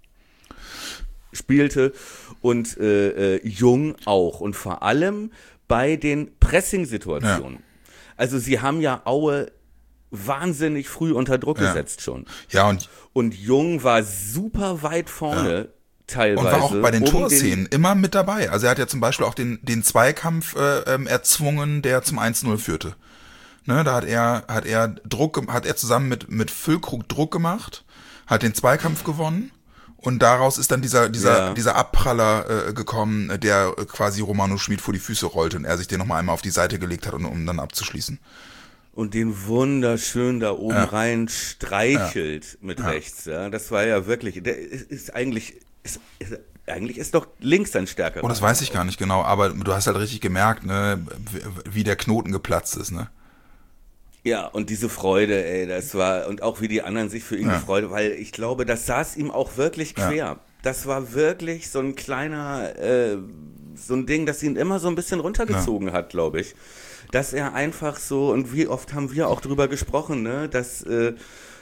B: spielte und äh, äh, Jung auch. Und vor allem bei den Pressing-Situationen. Ja. Also sie haben ja Aue wahnsinnig früh unter Druck ja. gesetzt schon.
C: Ja, und,
B: und Jung war super weit vorne. Ja. Teilweise.
C: Und war auch bei den um Torszenen den immer mit dabei. Also er hat ja zum Beispiel auch den, den Zweikampf äh, ähm, erzwungen, der zum eins null führte. Ne, da hat er, hat er Druck, hat er zusammen mit, mit Füllkrug Druck gemacht, hat den Zweikampf gewonnen und daraus ist dann dieser, dieser, ja. dieser Abpraller äh, gekommen, der quasi Romano Schmid vor die Füße rollte und er sich den nochmal einmal auf die Seite gelegt hat, um, um dann abzuschließen.
B: Und den wunderschön da oben ja. rein streichelt ja. mit ja. rechts. Ja, das war ja wirklich, der ist, ist eigentlich, ist, ist, eigentlich ist doch links ein stärkerer.
C: Oh, das weiß ich gar nicht genau, aber du hast halt richtig gemerkt, ne, wie der Knoten geplatzt ist, ne?
B: Ja, und diese Freude, ey, das war, und auch wie die anderen sich für ihn
C: ja.
B: gefreut, weil ich glaube, das saß ihm auch wirklich quer.
C: Ja.
B: Das war wirklich so ein kleiner, äh, so ein Ding, das ihn immer so ein bisschen runtergezogen ja. hat, glaube ich. Dass er einfach so, und wie oft haben wir auch drüber gesprochen, ne, dass, äh,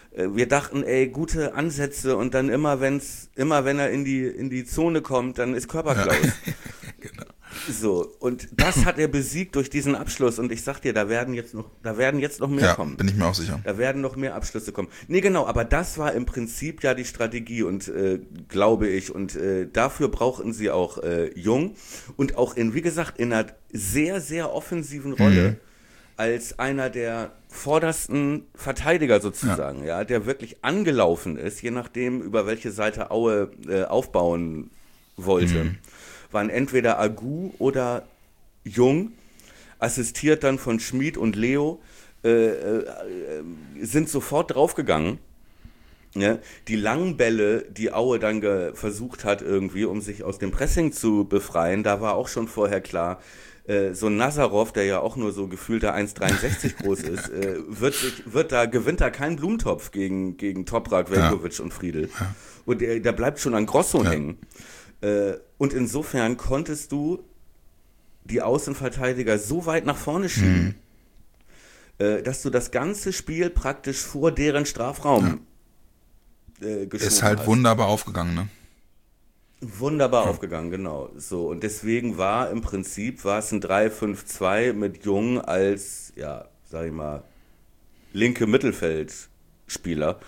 B: wir dachten, ey, gute Ansätze und dann immer, wenn's, immer wenn er in die, in die Zone kommt, dann ist Körperklaus. Ja. Genau. So, und das hat er besiegt durch diesen Abschluss und ich sag dir, da werden jetzt noch, da werden jetzt noch mehr
C: ja,
B: kommen.
C: Bin ich mir auch sicher.
B: Da werden noch mehr Abschlüsse kommen. Nee, genau, aber das war im Prinzip ja die Strategie und äh, glaube ich und äh, dafür brauchten sie auch äh, Jung und auch in, wie gesagt, in einer sehr, sehr offensiven Rolle mhm. als einer der vordersten Verteidiger sozusagen, ja. ja, der wirklich angelaufen ist, je nachdem, über welche Seite Aue äh, aufbauen wollte. Mhm. Waren entweder Agu oder Jung, assistiert dann von Schmid und Leo, äh, äh, sind sofort draufgegangen. Ja? Die langen Bälle, die Aue dann ge- versucht hat irgendwie, um sich aus dem Pressing zu befreien, da war auch schon vorher klar, äh, so ein Nazarov, der ja auch nur so gefühlter eins Komma dreiundsechzig groß ist, äh, wird, sich, wird da, gewinnt da keinen Blumentopf gegen, gegen Toprak, Velkovic ja. und Friedl. Ja. Und der, der bleibt schon an Grosso ja. hängen. Und insofern konntest du die Außenverteidiger so weit nach vorne schieben, mhm. dass du das ganze Spiel praktisch vor deren Strafraum ja. äh, geschoben hast.
C: Ist halt hast. wunderbar aufgegangen, ne?
B: Wunderbar
C: ja.
B: aufgegangen, genau. So, und deswegen war im Prinzip war es ein drei fünf zwei mit Jung als, ja, sag ich mal, linke Mittelfeldspieler.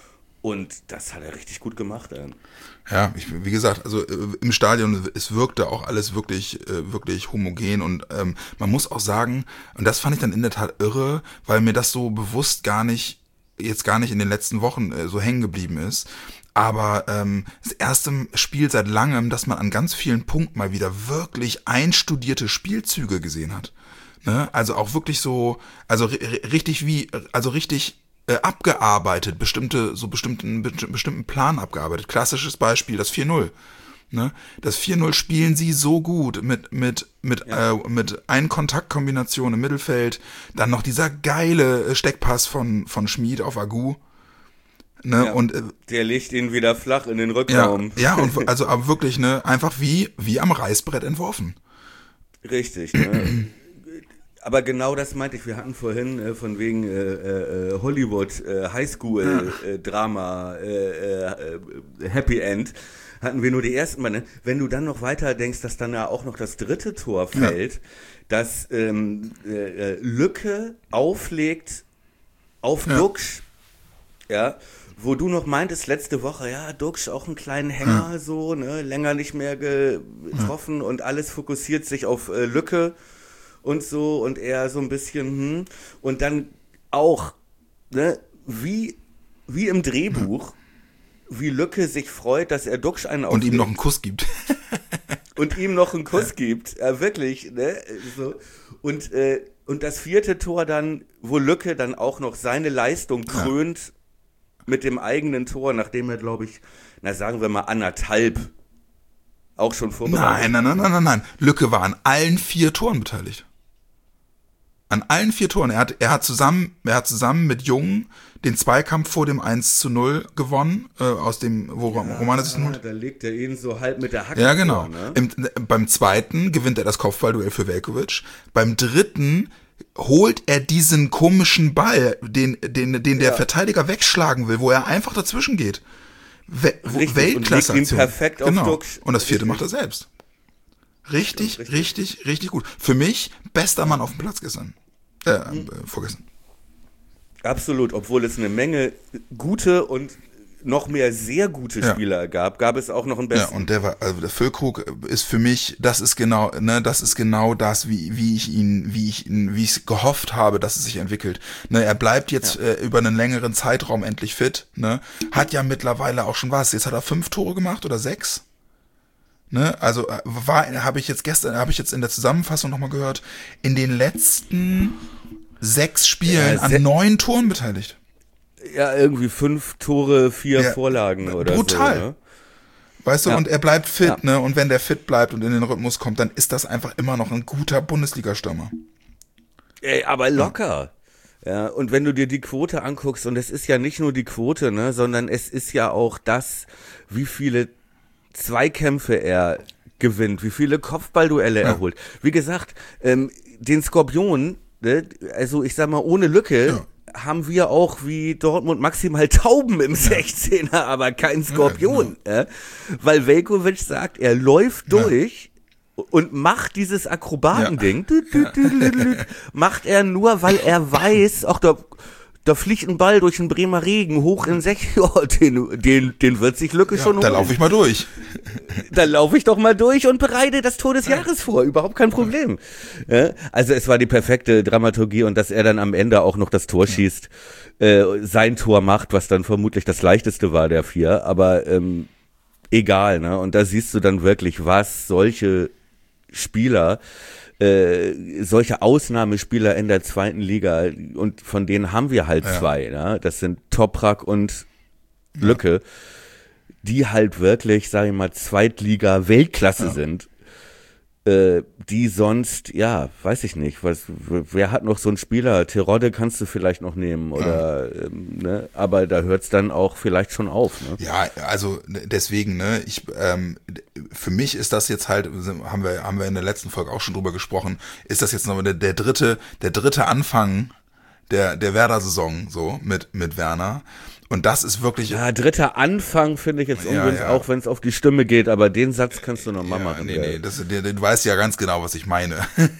B: Und das hat er richtig gut gemacht, ey.
C: Ja, ich, wie gesagt, also äh, im Stadion, es wirkte auch alles wirklich, äh, wirklich homogen und ähm, man muss auch sagen, und das fand ich dann in der Tat irre, weil mir das so bewusst gar nicht, jetzt gar nicht in den letzten Wochen äh, so hängen geblieben ist, aber ähm, das erste Spiel seit langem, dass man an ganz vielen Punkten mal wieder wirklich einstudierte Spielzüge gesehen hat. Ne? Also auch wirklich so, also r- richtig wie, also richtig abgearbeitet, bestimmte, so bestimmten, bestimmten Plan abgearbeitet. Klassisches Beispiel, das vier null. Ne? Das vier null spielen sie so gut mit, mit, mit, ja. äh, mit Ein-Kontakt-Kombination im Mittelfeld, dann noch dieser geile Steckpass von, von Schmid auf Agu. Ne?
B: Ja,
C: und, äh,
B: der legt ihn wieder flach in den Rückraum.
C: Ja, ja und also aber wirklich, ne, einfach wie, wie am Reißbrett entworfen.
B: Richtig, ne? Aber genau das meinte ich. Wir hatten vorhin äh, von wegen äh, äh, Hollywood, äh, Highschool, äh, Drama, äh, äh, Happy End. Hatten wir nur die ersten Mal. Ne? Wenn du dann noch weiter denkst, dass dann ja auch noch das dritte Tor fällt, ja. dass ähm, äh, Lücke auflegt auf ja. Duxch, ja, wo du noch meintest letzte Woche, ja, Duxch auch einen kleinen Hänger, ja. so, ne, länger nicht mehr getroffen ja. und alles fokussiert sich auf äh, Lücke. Und so, und er so ein bisschen, hm, und dann auch, ne, wie, wie im Drehbuch, wie Lücke sich freut, dass er Duxch einen auflegt.
C: Und ihm noch einen Kuss gibt.
B: Und ihm noch einen Kuss gibt, ja, wirklich, ne, so. Und, äh, und das vierte Tor dann, wo Lücke dann auch noch seine Leistung krönt ja. mit dem eigenen Tor, nachdem er, glaube ich, na, sagen wir mal anderthalb auch schon vorbereitet.
C: Nein, nein, nein, nein, nein, nein. Lücke war an allen vier Toren beteiligt. An allen vier Toren. Er hat, er hat zusammen, er hat zusammen mit Jung den Zweikampf vor dem eins zu null gewonnen, äh, aus dem, wo ja, Romane sich
B: ja, da legt er ihn so halb mit der Hacke
C: Ja, genau.
B: vor, ne?
C: Im, beim zweiten gewinnt er das Kopfballduell für Velkovic. Beim dritten holt er diesen komischen Ball, den, den, den der ja. Verteidiger wegschlagen will, wo er einfach dazwischen geht. We- Weltklasse.
B: Und legt ihn perfekt auf
C: genau.
B: Duxch.
C: Und das vierte macht er selbst. Richtig, richtig, richtig, richtig gut. Für mich bester Mann auf dem Platz gestern. Äh, mhm. äh, vorgestern.
B: Absolut, obwohl es eine Menge gute und noch mehr sehr gute
C: ja.
B: Spieler gab, gab es auch noch einen besten.
C: Ja, und der war, also der Füllkrug ist für mich, das ist genau, ne, das ist genau das, wie, wie ich ihn, wie ich ihn, wie ich gehofft habe, dass es sich entwickelt. Ne, er bleibt jetzt ja. äh, über einen längeren Zeitraum endlich fit, ne, hat ja mittlerweile auch schon was, jetzt hat er fünf Tore gemacht oder sechs? Ne, also war, habe ich jetzt gestern, habe ich jetzt in der Zusammenfassung nochmal gehört, in den letzten sechs Spielen ja, se- an neun Toren beteiligt.
B: Ja, irgendwie fünf Tore, vier ja, Vorlagen oder
C: brutal.
B: so. Ne?
C: Weißt du,
B: ja.
C: und er bleibt fit,
B: ja.
C: ne, und wenn der fit bleibt und in den Rhythmus kommt, dann ist das einfach immer noch ein guter Bundesliga-Stürmer.
B: Ey, aber locker. Ja. ja, und wenn du dir die Quote anguckst, und es ist ja nicht nur die Quote, ne, sondern es ist ja auch das, wie viele Zweikämpfe er gewinnt, wie viele Kopfballduelle ja. er holt. Wie gesagt, ähm, den Skorpion, ne, also ich sag mal, ohne Lücke,
C: ja.
B: haben wir auch wie Dortmund maximal Tauben im sechzehner, aber kein Skorpion. Ja, genau. ja? Weil Veljković sagt, er läuft durch ja. und macht dieses Akrobatending, ja. macht er nur, weil er weiß, auch da, da fliegt ein Ball durch den Bremer Regen hoch in Sektor, den, den, den wird sich Lücke ja, schon holen.
C: Da laufe ich mal durch.
B: Dann laufe ich doch mal durch und bereite das Tor des Jahres vor. Überhaupt kein Problem. Ja, also es war die perfekte Dramaturgie und dass er dann am Ende auch noch das Tor schießt, äh, sein Tor macht, was dann vermutlich das leichteste war der vier. Aber ähm, egal, ne? Und da siehst du dann wirklich, was solche Spieler, äh, solche Ausnahmespieler in der zweiten Liga, und von denen haben wir halt ja. zwei. Ne? Das sind Toprak und Lücke. Ja. Die halt wirklich, sag ich mal, Zweitliga-Weltklasse ja. sind, äh, die sonst, ja, weiß ich nicht, was, wer hat noch so einen Spieler? Terodde kannst du vielleicht noch nehmen, oder, ja. ähm, ne, aber da hört's dann auch vielleicht schon auf, ne?
C: Ja, also deswegen, ne, ich, ähm, für mich ist das jetzt halt, haben wir, haben wir in der letzten Folge auch schon drüber gesprochen, ist das jetzt noch der, der dritte, der dritte Anfang der, der Werder-Saison, so, mit, mit Werner. Und das ist wirklich...
B: Ja, dritter Anfang finde ich jetzt ja, übrigens ja. auch, wenn es auf die Stimme geht, aber den Satz kannst du nochmal ja, machen.
C: Nee, nee, das, du, du weißt ja ganz genau, was ich meine.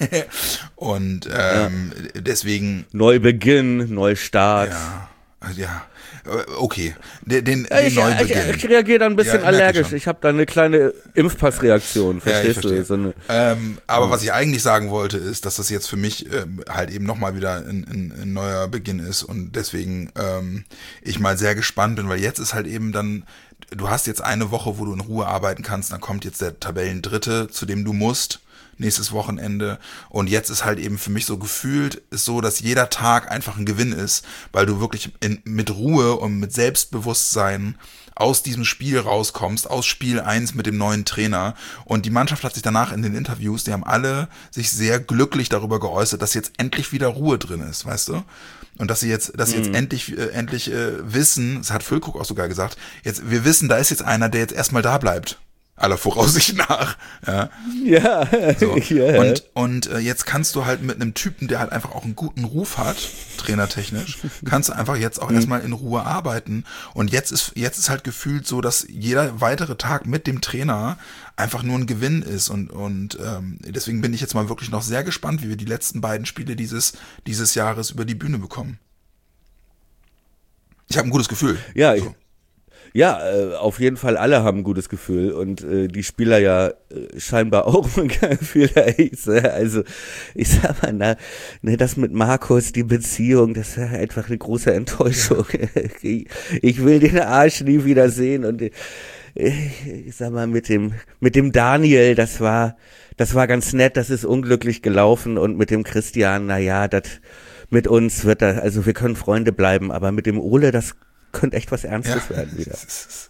C: Und ähm, ja. deswegen...
B: Neubeginn, Neustart.
C: Ja, ja. Okay, den, den,
B: den ich, Neubeginn. Ich, ich reagiere da ein bisschen ja, allergisch. Ich, ich habe da eine kleine Impfpassreaktion, verstehst
C: ja,
B: du? So eine,
C: ähm, aber ja. was ich eigentlich sagen wollte, ist, dass das jetzt für mich ähm, halt eben nochmal wieder ein, ein, ein neuer Beginn ist und deswegen ähm, ich mal sehr gespannt bin, weil jetzt ist halt eben dann, du hast jetzt eine Woche, wo du in Ruhe arbeiten kannst, dann kommt jetzt der Tabellendritte, zu dem du musst, nächstes Wochenende, und jetzt ist halt eben für mich so gefühlt ist so, dass jeder Tag einfach ein Gewinn ist, weil du wirklich in, mit Ruhe und mit Selbstbewusstsein aus diesem Spiel rauskommst, aus Spiel eins mit dem neuen Trainer, und die Mannschaft hat sich danach in den Interviews, die haben alle sich sehr glücklich darüber geäußert, dass jetzt endlich wieder Ruhe drin ist, weißt du? Und dass sie jetzt, dass sie jetzt mhm. endlich, äh, endlich äh, wissen, das hat Füllkrug auch sogar gesagt, jetzt, wir wissen, da ist jetzt einer, der jetzt erstmal da bleibt. Aller Voraussicht nach. Ja.
B: Ja.
C: So.
B: ja.
C: Und, und äh, jetzt kannst du halt mit einem Typen, der halt einfach auch einen guten Ruf hat, trainertechnisch, kannst du einfach jetzt auch mhm. erstmal in Ruhe arbeiten. Und jetzt ist, jetzt ist halt gefühlt so, dass jeder weitere Tag mit dem Trainer einfach nur ein Gewinn ist. Und, und ähm, deswegen bin ich jetzt mal wirklich noch sehr gespannt, wie wir die letzten beiden Spiele dieses, dieses Jahres über die Bühne bekommen. Ich habe ein gutes Gefühl.
B: Ja,
C: so.
B: ich Ja, äh, auf jeden Fall alle haben ein gutes Gefühl und äh, die Spieler ja äh, scheinbar auch ein Gefühl. Also ich sag mal, na, ne, das mit Markus, die Beziehung, das ist einfach eine große Enttäuschung. ich, ich will den Arsch nie wieder sehen und äh, ich sag mal, mit dem mit dem Daniel, das war das war ganz nett, das ist unglücklich gelaufen, und mit dem Christian, na ja, das mit uns wird da, also wir können Freunde bleiben, aber mit dem Ole, das könnte echt was Ernstes ja. werden wieder.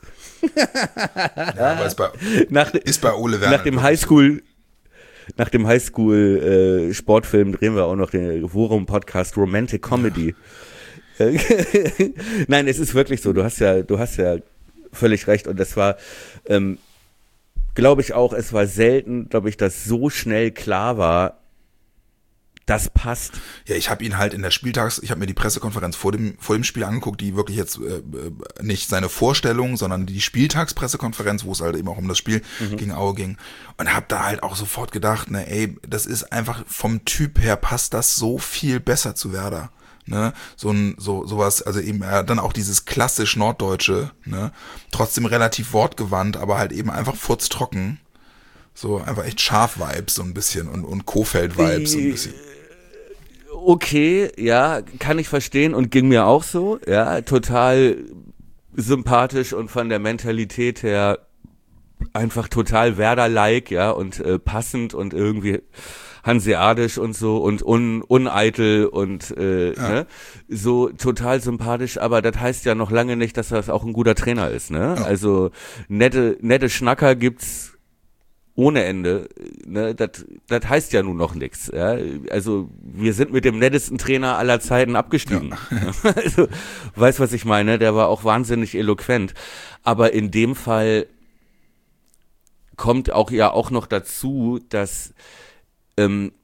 C: ja, aber ist bei, nach, ist bei Ole Werner.
B: Nach dem Highschool, nach dem Highschool äh, Sportfilm drehen wir auch noch den Worum Podcast Romantic Comedy. Ja. Nein, es ist wirklich so. Du hast ja, du hast ja völlig recht, und das war, ähm, glaube ich auch, es war selten, glaube ich, dass so schnell klar war, das passt.
C: Ja, ich habe ihn halt in der Spieltags, ich habe mir die Pressekonferenz vor dem vor dem Spiel angeguckt, die wirklich jetzt äh, nicht seine Vorstellung, sondern die Spieltagspressekonferenz, wo es halt eben auch um das Spiel mhm. gegen Aue ging, und habe da halt auch sofort gedacht, ne, ey, das ist einfach vom Typ her passt das so viel besser zu Werder. Ne, so ein, so, sowas, also eben äh, dann auch dieses klassisch Norddeutsche, ne, trotzdem relativ wortgewandt, aber halt eben einfach furztrocken. So einfach echt Schaf-Vibes so ein bisschen und, und Kofeld-Vibes so ein bisschen.
B: Okay, ja, kann ich verstehen und ging mir auch so, ja, total sympathisch und von der Mentalität her einfach total Werder-like, ja, und äh, passend und irgendwie hanseatisch und so und un, uneitel und äh, ja. ne, so total sympathisch, aber das heißt ja noch lange nicht, dass das auch ein guter Trainer ist, ne? Ja. Also nette, nette Schnacker gibt's ohne Ende, ne, das das heißt ja nun noch nichts. Ja? Also wir sind mit dem nettesten Trainer aller Zeiten abgestiegen. Ja. Also, weißt was ich meine? Der war auch wahnsinnig eloquent. Aber in dem Fall kommt auch ja auch noch dazu, dass ähm,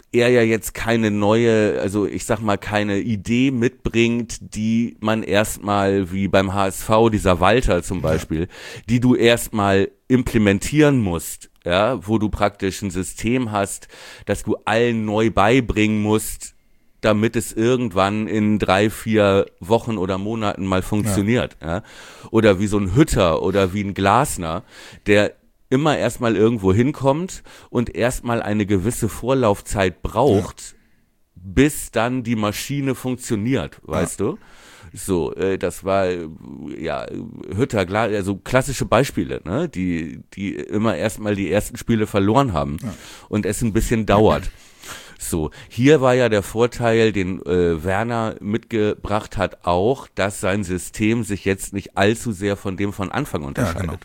B: er ja jetzt keine neue, also ich sag mal keine Idee mitbringt, die man erstmal, wie beim H S V, dieser Walter zum Beispiel, ja. die du erstmal implementieren musst, ja, wo du praktisch ein System hast, das du allen neu beibringen musst, damit es irgendwann in drei, vier Wochen oder Monaten mal funktioniert. Ja. Ja. Oder wie so ein Hütter oder wie ein Glasner, der immer erstmal irgendwo hinkommt und erstmal eine gewisse Vorlaufzeit braucht, ja. bis dann die Maschine funktioniert, weißt ja. du? So, äh, das war, ja, Hütter, also klassische Beispiele, ne, die, die immer erstmal die ersten Spiele verloren haben ja. und es ein bisschen dauert. So, hier war ja der Vorteil, den äh, Werner mitgebracht hat, auch, dass sein System sich jetzt nicht allzu sehr von dem von Anfang unterscheidet. Ja, genau.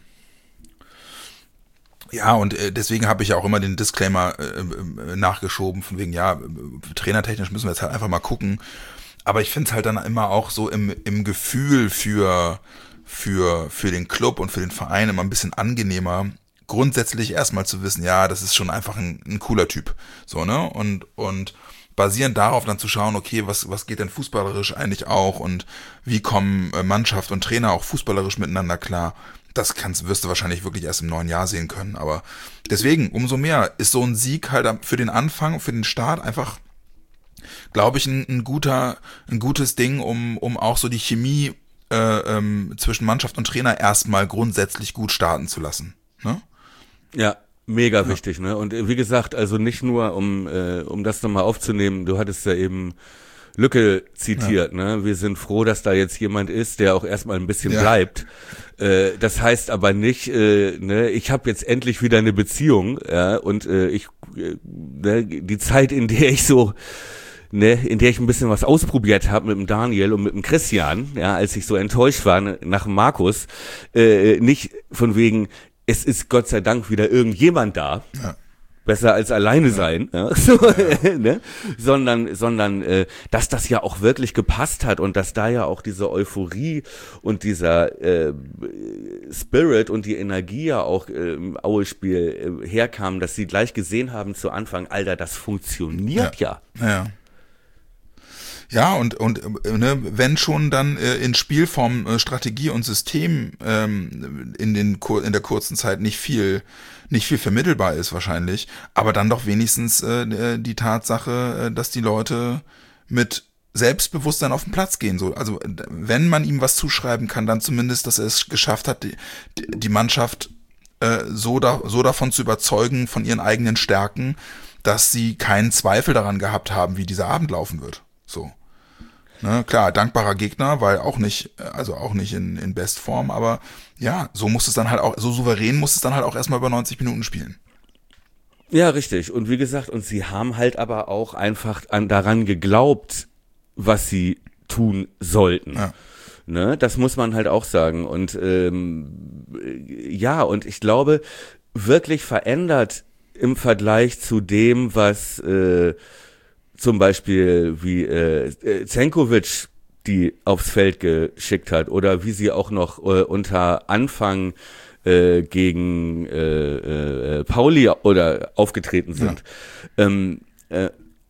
C: Ja, und äh, deswegen habe ich auch immer den Disclaimer äh, nachgeschoben, von wegen, ja, trainertechnisch müssen wir jetzt halt einfach mal gucken. Aber ich finde es halt dann immer auch so im, im Gefühl für, für, für den Club und für den Verein immer ein bisschen angenehmer, grundsätzlich erstmal zu wissen, ja, das ist schon einfach ein, ein cooler Typ. So, ne? Und, und basierend darauf dann zu schauen, okay, was, was geht denn fußballerisch eigentlich auch und wie kommen Mannschaft und Trainer auch fußballerisch miteinander klar? Das kannst, wirst du wahrscheinlich wirklich erst im neuen Jahr sehen können. Aber deswegen, umso mehr ist so ein Sieg halt für den Anfang, für den Start einfach, glaube ich, ein, ein guter, ein gutes Ding, um, um auch so die Chemie äh, ähm, zwischen Mannschaft und Trainer erstmal grundsätzlich gut starten zu lassen. Ne?
B: Ja, mega ja. wichtig, ne? Und wie gesagt, also nicht nur, um, äh, um das nochmal aufzunehmen, du hattest ja eben Lücke zitiert, ja. ne? Wir sind froh, dass da jetzt jemand ist, der auch erstmal ein bisschen ja. bleibt. Äh, das heißt aber nicht, äh, ne, ich habe jetzt endlich wieder eine Beziehung, ja, und äh, ich äh, ne, die Zeit, in der ich so, ne, in der ich ein bisschen was ausprobiert habe mit dem Daniel und mit dem Christian, ja, als ich so enttäuscht war nach dem Markus, äh, nicht von wegen, es ist Gott sei Dank wieder irgendjemand da. Ja. Besser als alleine ja. sein, ja. So, ja. ne? sondern, sondern, äh, dass das ja auch wirklich gepasst hat und dass da ja auch diese Euphorie und dieser äh, Spirit und die Energie ja auch äh, im Aue-Spiel äh, herkam, dass sie gleich gesehen haben zu Anfang, Alter, das funktioniert ja.
C: Ja. ja. Ja, und, und ne, wenn schon dann äh, in Spielform, äh, Strategie und System ähm, in, den, in der kurzen Zeit nicht viel nicht viel vermittelbar ist wahrscheinlich, aber dann doch wenigstens äh, die Tatsache, äh, dass die Leute mit Selbstbewusstsein auf den Platz gehen. So, also wenn man ihm was zuschreiben kann, dann zumindest, dass er es geschafft hat, die, die Mannschaft äh, so, da, so davon zu überzeugen, von ihren eigenen Stärken, dass sie keinen Zweifel daran gehabt haben, wie dieser Abend laufen wird. So. Ne, klar, dankbarer Gegner, weil auch nicht, also auch nicht in, in Bestform, aber ja, so muss es dann halt auch, so souverän muss es dann halt auch erstmal über neunzig Minuten spielen.
B: Ja, richtig. Und wie gesagt, und sie haben halt aber auch einfach an, daran geglaubt, was sie tun sollten. Ja. Ne, das muss man halt auch sagen. Und ähm, ja, und ich glaube, wirklich verändert im Vergleich zu dem, was äh, zum Beispiel wie äh, Zenkovic die aufs Feld geschickt hat oder wie sie auch noch äh, unter Anfang äh, gegen äh, äh, Pauli oder aufgetreten sind. Ja. Ähm, äh,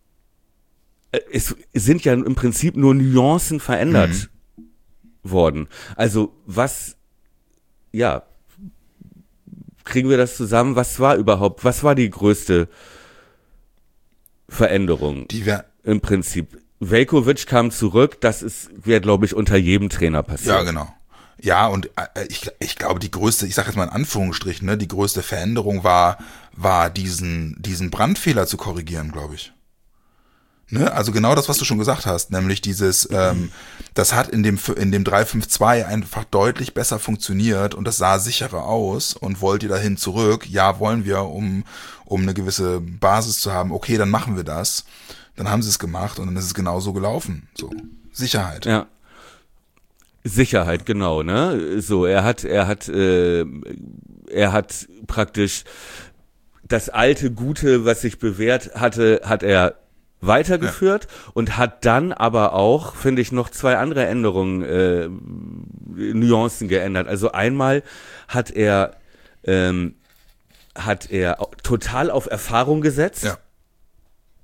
B: es sind ja im Prinzip nur Nuancen verändert mhm. worden. Also was, ja, kriegen wir das zusammen? Was war überhaupt, was war die größte Veränderung?
C: Die wär-
B: im Prinzip. Veljković kam zurück, das ist, wäre, glaube ich, unter jedem Trainer passiert.
C: Ja, genau. Ja, und äh, ich, ich glaube, die größte, ich sage jetzt mal in Anführungsstrichen, ne, die größte Veränderung war, war diesen, diesen Brandfehler zu korrigieren, glaube ich. Ne? Also genau das, was du schon gesagt hast, nämlich dieses, ähm, das hat in dem, in dem drei fünf zwei einfach deutlich besser funktioniert und das sah sicherer aus und wollt ihr dahin zurück? Ja, wollen wir, um, um eine gewisse Basis zu haben. Okay, dann machen wir das. Dann haben sie es gemacht und dann ist es genau so gelaufen. So, Sicherheit.
B: Ja. Sicherheit, genau, ne? So, er hat, er hat, äh, er hat praktisch das alte Gute, was sich bewährt hatte, hat er weitergeführt ja. und hat dann aber auch, finde ich, noch zwei andere Änderungen, äh, Nuancen geändert. Also einmal hat er, ähm, hat er total auf Erfahrung gesetzt.
C: Ja.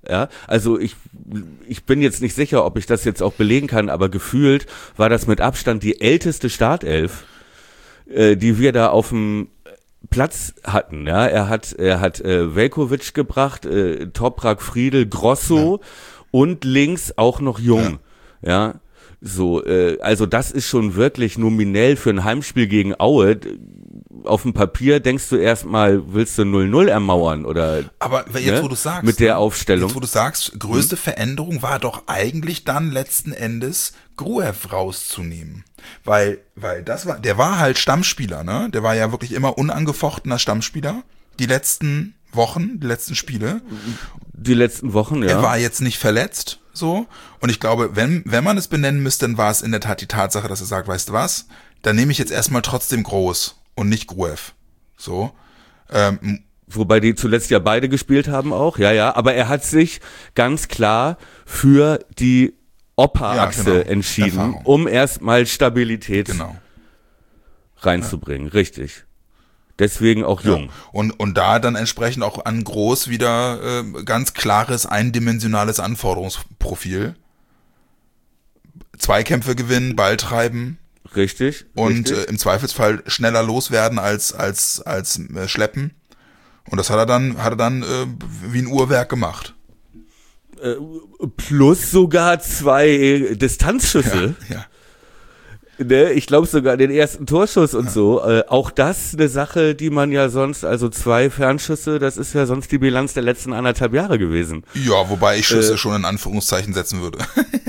B: ja. Also ich, ich bin jetzt nicht sicher, ob ich das jetzt auch belegen kann, aber gefühlt war das mit Abstand die älteste Startelf, äh, die wir da auf dem Platz hatten, ja. Er hat, er hat äh, Veljković gebracht, äh, Toprak, Friedl, Grosso ja. und links auch noch Jung, ja. ja. So, äh, also das ist schon wirklich nominell für ein Heimspiel gegen Aue. Auf dem Papier denkst du erstmal, willst du null null ermauern oder?
C: Aber jetzt, ne? wo du sagst,
B: mit der Aufstellung.
C: Jetzt, wo du sagst, größte hm? Veränderung war doch eigentlich dann letzten Endes Gruev rauszunehmen, weil, weil das war, der war halt Stammspieler, ne? Der war ja wirklich immer unangefochtener Stammspieler. Die letzten Wochen, die letzten Spiele.
B: Die letzten Wochen, ja.
C: Er war jetzt nicht verletzt. So, und ich glaube, wenn, wenn man es benennen müsste, dann war es in der Tat die Tatsache, dass er sagt, weißt du was, dann nehme ich jetzt erstmal trotzdem Groß und nicht Gruev. So. Ähm,
B: Wobei die zuletzt ja beide gespielt haben auch, ja, ja, aber er hat sich ganz klar für die Opa-Achse ja, genau. entschieden, Erfahrung. um erstmal Stabilität
C: genau.
B: reinzubringen, ja. richtig. Deswegen auch jung.
C: Ja. Und, und da dann entsprechend auch an Groß wieder äh, ganz klares, eindimensionales Anforderungsprofil. Zweikämpfe gewinnen, Ball treiben.
B: Richtig.
C: Und
B: richtig.
C: Äh, im Zweifelsfall schneller loswerden als, als, als äh, schleppen. Und das hat er dann, hat er dann äh, wie ein Uhrwerk gemacht.
B: Äh, plus sogar zwei Distanzschüsse.
C: Ja, ja.
B: Ne, ich glaube sogar den ersten Torschuss und ja. so. Äh, auch das eine Sache, die man ja sonst, also zwei Fernschüsse, das ist ja sonst die Bilanz der letzten anderthalb Jahre gewesen.
C: Ja, wobei ich Schüsse äh, schon in Anführungszeichen setzen würde.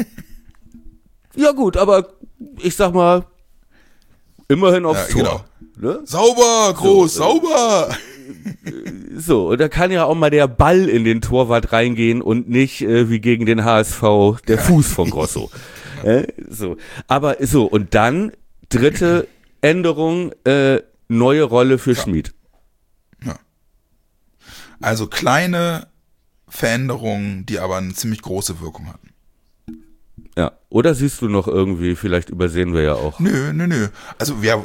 B: Ja gut, aber ich sag mal, immerhin aufs
C: ja,
B: Tor.
C: Genau. Ne? Sauber, Groß, so,
B: sauber! So, und da kann ja auch mal der Ball in den Torwart reingehen und nicht äh, wie gegen den H S V der ja. Fuß von Grosso. Äh, so, aber so, und dann dritte Änderung, äh, neue Rolle für
C: ja.
B: Schmid.
C: Ja. Also kleine Veränderungen, die aber eine ziemlich große Wirkung hatten.
B: Ja, oder siehst du noch irgendwie, vielleicht übersehen wir ja auch.
C: Nö, nö, nö. Also ja,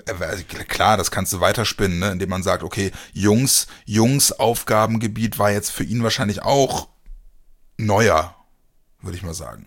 C: klar, das kannst du weiterspinnen, ne, indem man sagt, okay, Jungs, Jungs Aufgabengebiet war jetzt für ihn wahrscheinlich auch neuer, würde ich mal sagen.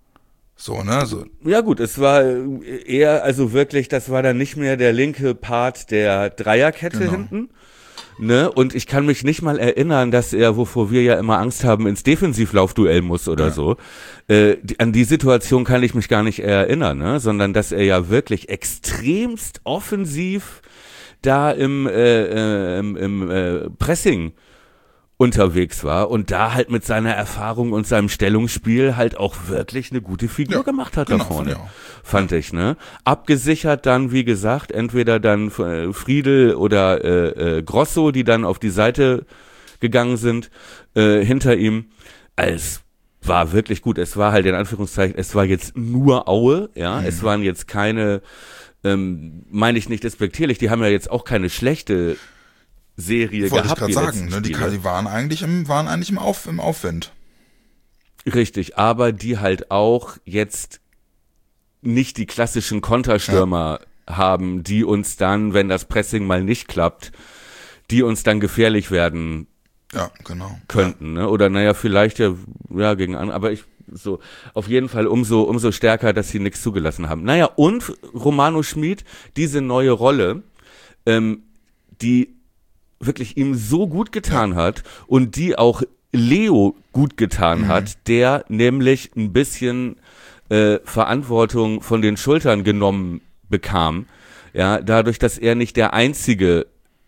C: So, ne? So.
B: Ja gut, es war eher, also wirklich, das war dann nicht mehr der linke Part der Dreierkette genau. hinten. Ne? Und ich kann mich nicht mal erinnern, dass er, wovor wir ja immer Angst haben, ins Defensivlaufduell muss oder ja. so. Äh, die, an die Situation kann ich mich gar nicht erinnern, ne? Sondern dass er ja wirklich extremst offensiv da im, äh, im, im äh, Pressing unterwegs war und da halt mit seiner Erfahrung und seinem Stellungsspiel halt auch wirklich eine gute Figur ja, gemacht hat
C: genau,
B: da vorne, fand ich, ne? Abgesichert dann, wie gesagt, entweder dann äh, Friedl oder äh, äh, Grosso, die dann auf die Seite gegangen sind, äh, hinter ihm. Es war wirklich gut, es war halt in Anführungszeichen, es war jetzt nur Aue, ja, mhm. es waren jetzt keine, ähm, meine ich nicht despektierlich, die haben ja jetzt auch keine schlechte Serie
C: Wollte
B: gehabt.
C: Wollte ich gerade sagen, ne? Die, die waren eigentlich im, waren eigentlich im, Auf, im Aufwind.
B: Richtig, aber die halt auch jetzt nicht die klassischen Konterstürmer ja. haben, die uns dann, wenn das Pressing mal nicht klappt, die uns dann gefährlich werden
C: ja, genau.
B: könnten.
C: Ja.
B: Ne? Oder naja, vielleicht ja, ja gegen andere, aber ich so auf jeden Fall umso umso stärker, dass sie nichts zugelassen haben. Naja, und Romano Schmid, diese neue Rolle, ähm, die wirklich ihm so gut getan ja. hat und die auch Leo gut getan mhm. hat, der nämlich ein bisschen äh, Verantwortung von den Schultern genommen bekam, ja, dadurch, dass er nicht der einzige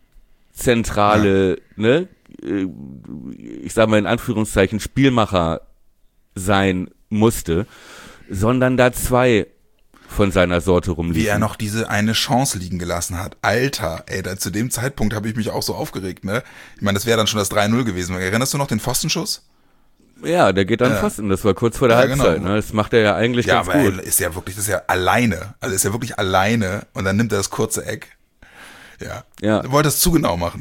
B: zentrale, ja. ne, äh, ich sag mal in Anführungszeichen Spielmacher sein musste, sondern da zwei von seiner Sorte rumliegen.
C: Wie er noch diese eine Chance liegen gelassen hat. Alter, ey, da, zu dem Zeitpunkt habe ich mich auch so aufgeregt, ne? Ich meine, das wäre dann schon das drei null gewesen. Erinnerst du noch den Pfostenschuss?
B: Ja, der geht dann ja. Pfosten. Das war kurz vor der ja, Halbzeit, genau. ne? Das macht er ja eigentlich
C: ja,
B: ganz
C: aber
B: gut.
C: Ja, ist ja wirklich, das ist ja alleine. Also ist ja wirklich alleine und dann nimmt er das kurze Eck. Ja.
B: ja.
C: Er wollte es zu genau machen.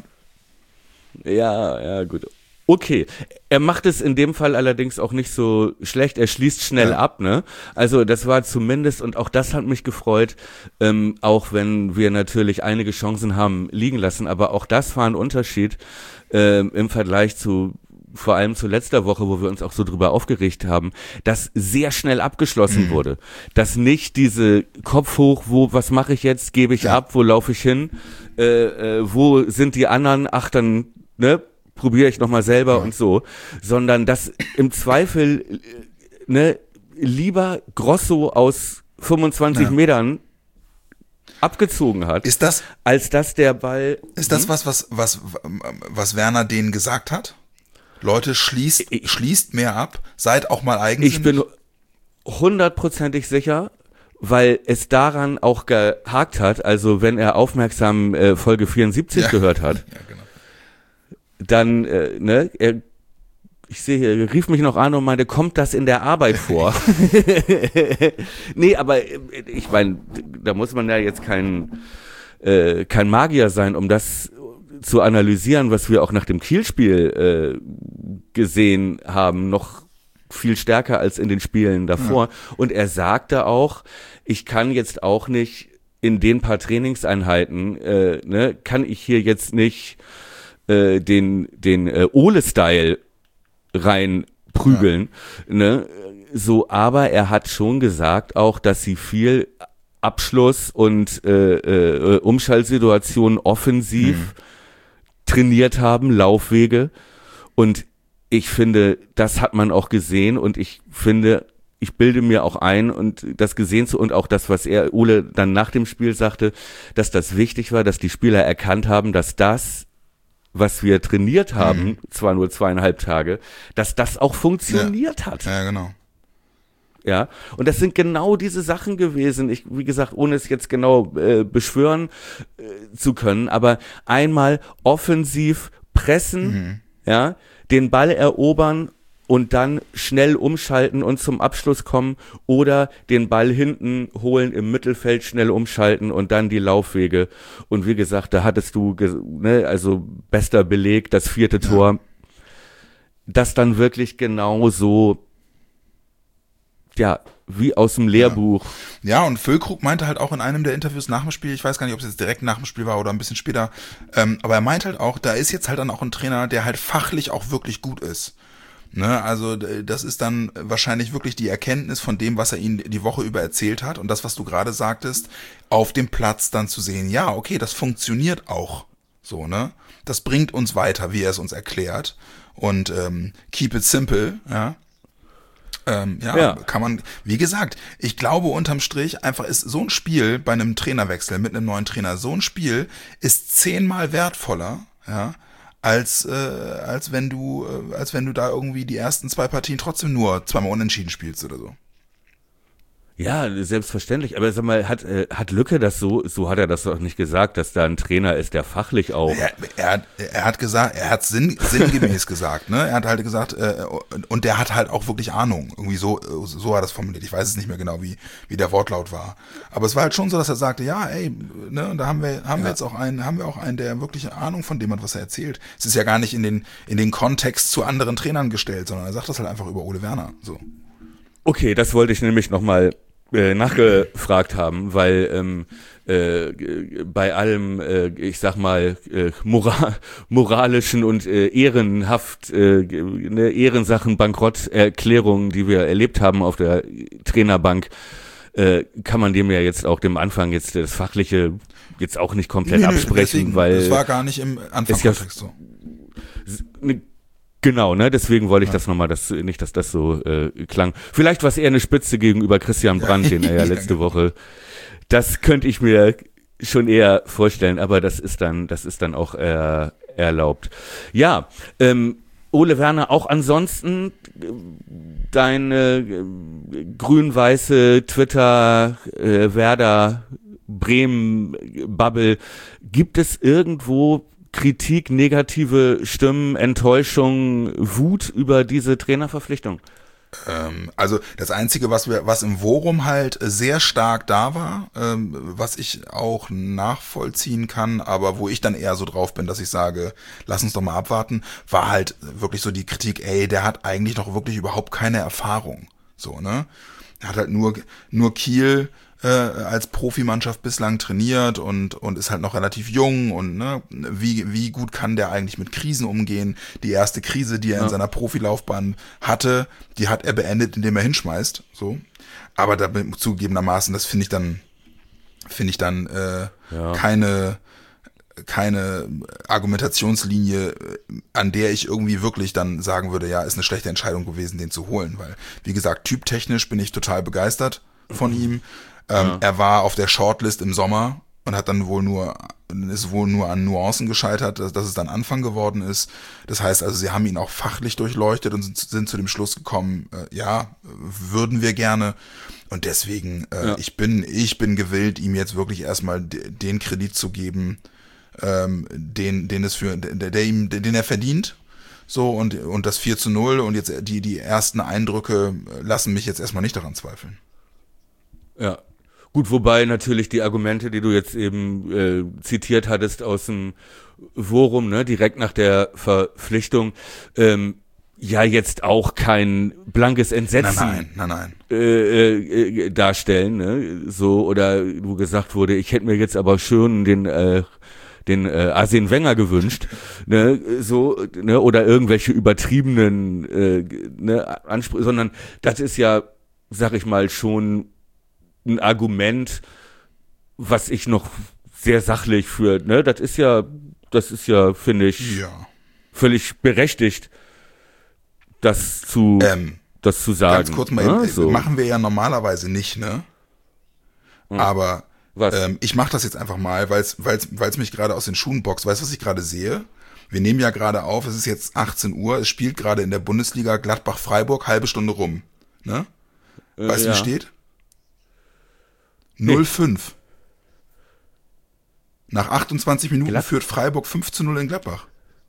B: Ja, ja, gut. Okay, er macht es in dem Fall allerdings auch nicht so schlecht, er schließt schnell ja. ab, ne? Also das war zumindest, und auch das hat mich gefreut, ähm, auch wenn wir natürlich einige Chancen haben liegen lassen, aber auch das war ein Unterschied ähm, im Vergleich zu vor allem zu letzter Woche, wo wir uns auch so drüber aufgeregt haben, dass sehr schnell abgeschlossen mhm. wurde. Dass nicht diese Kopf hoch, wo, was mache ich jetzt, gebe ich ja. ab, wo laufe ich hin, äh, äh, wo sind die anderen, ach dann, ne, probiere ich nochmal selber ja. und so, sondern dass im Zweifel, ne, lieber Grosso aus fünfundzwanzig ja. Metern abgezogen hat,
C: ist das,
B: als dass der Ball...
C: Ist das was, was, was, was Werner denen gesagt hat? Leute, schließt, ich, schließt mehr ab, seid auch mal eigensinnig.
B: Ich bin hundertprozentig sicher, weil es daran auch gehakt hat, also wenn er aufmerksam äh, Folge vierundsiebzig ja. gehört hat, ja, genau. dann, äh, ne, er, ich sehe hier, er rief mich noch an und meinte, kommt das in der Arbeit vor? Nee, aber ich meine, da muss man ja jetzt kein, äh, kein Magier sein, um das zu analysieren, was wir auch nach dem Kiel-Spiel äh, gesehen haben, noch viel stärker als in den Spielen davor. Ja. Und er sagte auch, ich kann jetzt auch nicht in den paar Trainingseinheiten, äh, ne, kann ich hier jetzt nicht äh, den, den äh, Ole-Style rein prügeln, ja. ne, so, aber er hat schon gesagt auch, dass sie viel Abschluss und äh, äh, Umschaltsituationen offensiv mhm. trainiert haben, Laufwege, und ich finde, das hat man auch gesehen, und ich finde, ich bilde mir auch ein, und das gesehen zu, und auch das, was er, Ole, dann nach dem Spiel sagte, dass das wichtig war, dass die Spieler erkannt haben, dass das, was wir trainiert haben, mhm. zwar nur zweieinhalb Tage, dass das auch funktioniert
C: ja.
B: hat.
C: Ja, genau.
B: Ja, und das sind genau diese Sachen gewesen, ich, wie gesagt, ohne es jetzt genau äh, beschwören äh, zu können, aber einmal offensiv pressen, mhm. ja, den Ball erobern und dann schnell umschalten und zum Abschluss kommen, oder den Ball hinten holen, im Mittelfeld schnell umschalten und dann die Laufwege. Und wie gesagt, da hattest du, ne, also bester Beleg, das vierte ja. Tor, das dann wirklich genau so, ja, wie aus dem Lehrbuch.
C: Ja. ja, und Füllkrug meinte halt auch in einem der Interviews nach dem Spiel, ich weiß gar nicht, ob es jetzt direkt nach dem Spiel war oder ein bisschen später, ähm, aber er meint halt auch, da ist jetzt halt dann auch ein Trainer, der halt fachlich auch wirklich gut ist. Ne, also das ist dann wahrscheinlich wirklich die Erkenntnis von dem, was er ihnen die Woche über erzählt hat, und das, was du gerade sagtest, auf dem Platz dann zu sehen, ja, okay, das funktioniert auch so, ne? Das bringt uns weiter, wie er es uns erklärt, und ähm, keep it simple, ja. Ähm, ja, ja, kann man, wie gesagt, ich glaube unterm Strich einfach ist so ein Spiel bei einem Trainerwechsel mit einem neuen Trainer, so ein Spiel ist zehnmal wertvoller, ja, als äh, als wenn du äh, als wenn du da irgendwie die ersten zwei Partien trotzdem nur zweimal unentschieden spielst oder so.
B: Ja, selbstverständlich. Aber sag mal, hat äh, hat Lücke das so, so hat er das doch nicht gesagt, dass da ein Trainer ist, der fachlich auch...
C: Er, er, er hat gesagt, er hat sinn, sinngemäß gesagt, ne? Er hat halt gesagt, äh, und der hat halt auch wirklich Ahnung. Irgendwie so, so hat er das formuliert. Ich weiß es nicht mehr genau, wie wie der Wortlaut war. Aber es war halt schon so, dass er sagte, ja, ey, ne, da haben wir haben ja. wir jetzt auch einen, haben wir auch einen, der wirklich Ahnung von dem hat, was er erzählt. Es ist ja gar nicht in den in den Kontext zu anderen Trainern gestellt, sondern er sagt das halt einfach über Ole Werner. So.
B: Okay, das wollte ich nämlich nochmal äh, nachgefragt haben, weil ähm, äh, bei allem, äh, ich sag mal, äh, mora- moralischen und äh, ehrenhaft, äh, ne, Ehrensachen, Bankrotterklärungen, die wir erlebt haben auf der Trainerbank, äh, kann man dem ja jetzt auch dem Anfang jetzt das Fachliche jetzt auch nicht komplett nee, absprechen, deswegen, weil...
C: Das war gar nicht im Anfangskontext so.
B: Ne, Genau, ne, deswegen wollte ich ja. das nochmal, das, nicht, dass das so äh, klang. Vielleicht war es eher eine Spitze gegenüber Christian Brandt, den er ja letzte Woche, das könnte ich mir schon eher vorstellen, aber das ist dann, das ist dann auch äh, erlaubt. Ja, ähm, Ole Werner, auch ansonsten deine äh, grün-weiße Twitter, äh, Werder, Bremen-Bubble, gibt es irgendwo Kritik, negative Stimmen, Enttäuschung, Wut über diese Trainerverpflichtung?
C: Ähm, also das Einzige, was wir, was im Forum halt sehr stark da war, ähm, was ich auch nachvollziehen kann, aber wo ich dann eher so drauf bin, dass ich sage, lass uns doch mal abwarten, war halt wirklich so die Kritik, ey, der hat eigentlich doch wirklich überhaupt keine Erfahrung. So, ne? Er hat halt nur, nur Kiel äh, als Profimannschaft bislang trainiert und und ist halt noch relativ jung und ne, wie wie gut kann der eigentlich mit Krisen umgehen? Die erste Krise, die er ja. in seiner Profilaufbahn hatte, die hat er beendet, indem er hinschmeißt, so. Aber da zugegebenermaßen, das finde ich dann finde ich dann äh, ja. keine keine Argumentationslinie, an der ich irgendwie wirklich dann sagen würde, ja, ist eine schlechte Entscheidung gewesen, den zu holen, weil, wie gesagt, typtechnisch bin ich total begeistert von ihm. Ähm, ja. Er war auf der Shortlist im Sommer und hat dann wohl nur, ist wohl nur an Nuancen gescheitert, dass, dass es dann Anfang geworden ist. Das heißt also, sie haben ihn auch fachlich durchleuchtet und sind, sind zu dem Schluss gekommen, äh, ja, würden wir gerne. Und deswegen, äh, ja. ich bin, ich bin gewillt, ihm jetzt wirklich erstmal d- den Kredit zu geben, ähm, den, den es für, der, der ihm, den er verdient. So, und, und das vier zu null und jetzt die, die ersten Eindrücke lassen mich jetzt erstmal nicht daran zweifeln.
B: Ja. Gut, wobei natürlich die Argumente, die du jetzt eben äh, zitiert hattest aus dem Forum, ne, direkt nach der Verpflichtung, ähm, ja jetzt auch kein blankes Entsetzen
C: nein, nein, nein, nein.
B: Äh, äh, darstellen, ne, so, oder wo gesagt wurde, ich hätte mir jetzt aber schön den äh, den äh, Arsene Wenger gewünscht, ne, so, ne, oder irgendwelche übertriebenen äh, ne, Ansprüche, sondern das ist ja, sag ich mal, schon ein Argument, was ich noch sehr sachlich für, ne, das ist ja, das ist ja, finde ich,
C: ja.
B: völlig berechtigt, das zu,
C: ähm,
B: das zu sagen.
C: Ganz kurz mal,
B: ne?
C: eben,
B: so.
C: machen wir ja normalerweise nicht, ne?
B: Hm.
C: Aber
B: Was?
C: Ähm, ich mache das jetzt einfach mal, weil es mich gerade aus den Schuhen boxt. Weißt du, was ich gerade sehe? Wir nehmen ja gerade auf, es ist jetzt achtzehn Uhr, es spielt gerade in der Bundesliga Gladbach-Freiburg, halbe Stunde rum. Ne? Weißt du,
B: äh, ja.
C: wie steht? null fünf. Nach achtundzwanzig Minuten
B: Glad-
C: führt Freiburg fünf zu null in Gladbach.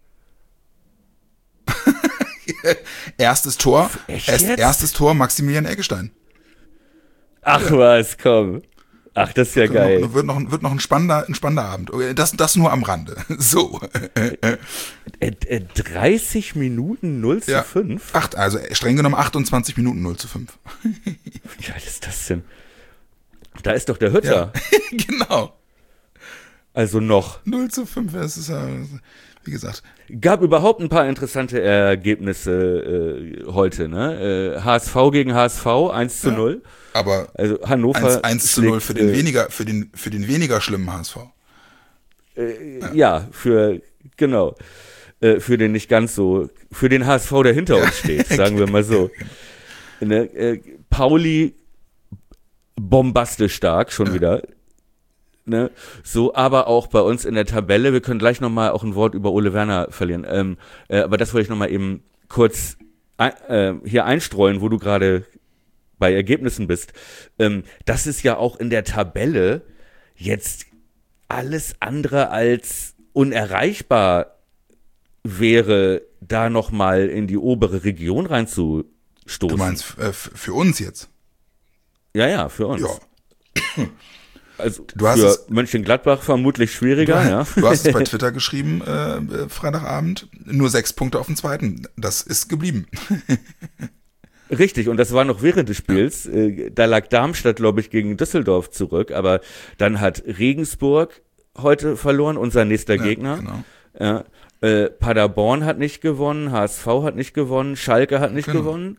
C: Erstes Tor,
B: Echt
C: erst,
B: jetzt?
C: erstes Tor Maximilian Eggestein.
B: Ach was, komm. Ach, das ist ja geil.
C: Noch, wird, noch, wird noch ein spannender, ein spannender Abend. Das, das nur am Rande. So.
B: Äh, äh, dreißig Minuten null zu fünf?
C: Acht, also streng genommen achtundzwanzig Minuten null zu fünf.
B: Wie geil ist das denn? Da ist doch der Hütter.
C: Ja, genau.
B: Also noch.
C: null zu fünf, das ist ja, wie gesagt.
B: Gab überhaupt ein paar interessante Ergebnisse äh, heute, ne? Äh, H S V gegen H S V, eins zu null. Ja,
C: aber
B: also Hannover
C: eins zu null für den äh, weniger, für den, für den weniger schlimmen H S V.
B: Äh, ja. ja, für, genau. Äh, für den nicht ganz so, für den H S V, der hinter ja. uns steht, sagen wir mal so. Ne? Äh, Pauli bombastisch stark, schon ja. wieder. Ne? So, aber auch bei uns in der Tabelle, wir können gleich nochmal auch ein Wort über Ole Werner verlieren, ähm, äh, aber das wollte ich nochmal eben kurz ein, äh, hier einstreuen, wo du gerade bei Ergebnissen bist. Ähm, das ist ja auch in der Tabelle jetzt alles andere als unerreichbar wäre, da nochmal in die obere Region reinzustoßen.
C: Du meinst äh, für uns jetzt?
B: Ja, ja, für uns.
C: Ja.
B: Also
C: du hast
B: für
C: es,
B: Mönchengladbach vermutlich schwieriger.
C: Du,
B: ja.
C: du hast es bei Twitter geschrieben, äh, Freitagabend, nur sechs Punkte auf dem zweiten. Das ist geblieben.
B: Richtig, und das war noch während des Spiels. Äh, da lag Darmstadt, glaube ich, gegen Düsseldorf zurück, aber dann hat Regensburg heute verloren, unser nächster
C: ja,
B: Gegner.
C: Genau.
B: Ja, äh, Paderborn hat nicht gewonnen, H S V hat nicht gewonnen, Schalke hat nicht
C: genau.
B: gewonnen.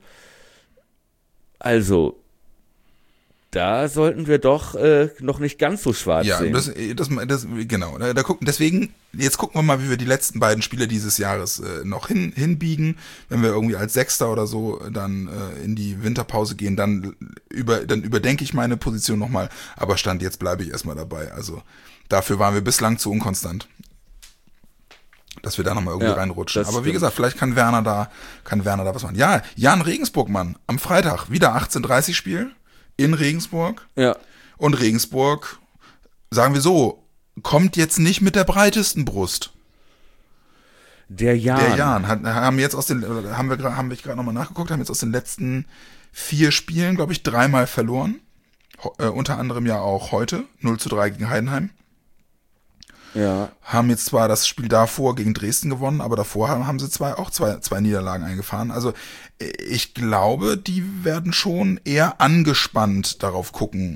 B: Also, da sollten wir doch äh, noch nicht ganz so schwarz
C: ja,
B: sehen.
C: Das, das, das, genau. Da, da gucken, deswegen, jetzt gucken wir mal, wie wir die letzten beiden Spiele dieses Jahres äh, noch hin, hinbiegen. Wenn wir irgendwie als Sechster oder so dann äh, in die Winterpause gehen, dann, über, dann überdenke ich meine Position nochmal. Aber Stand jetzt bleibe ich erstmal dabei. Also dafür waren wir bislang zu unkonstant, dass wir da nochmal irgendwie ja, reinrutschen. Aber stimmt. Wie gesagt, vielleicht kann Werner da, kann Werner da was machen. Ja, Jan Regensburg, Mann, am Freitag wieder achtzehn Uhr dreißig Spiel. In Regensburg.
B: Ja.
C: Und Regensburg, sagen wir so, kommt jetzt nicht mit der breitesten Brust.
B: Der Jan.
C: Der Jan. Hat, haben jetzt aus den, haben wir, haben wir gerade nochmal nachgeguckt, haben jetzt aus den letzten vier Spielen, glaube ich, dreimal verloren. Äh, unter anderem ja auch heute, null zu drei gegen Heidenheim.
B: Ja.
C: Haben jetzt zwar das Spiel davor gegen Dresden gewonnen, aber davor haben, haben sie zwei, auch zwei, zwei Niederlagen eingefahren. Also ich glaube, die werden schon eher angespannt darauf gucken,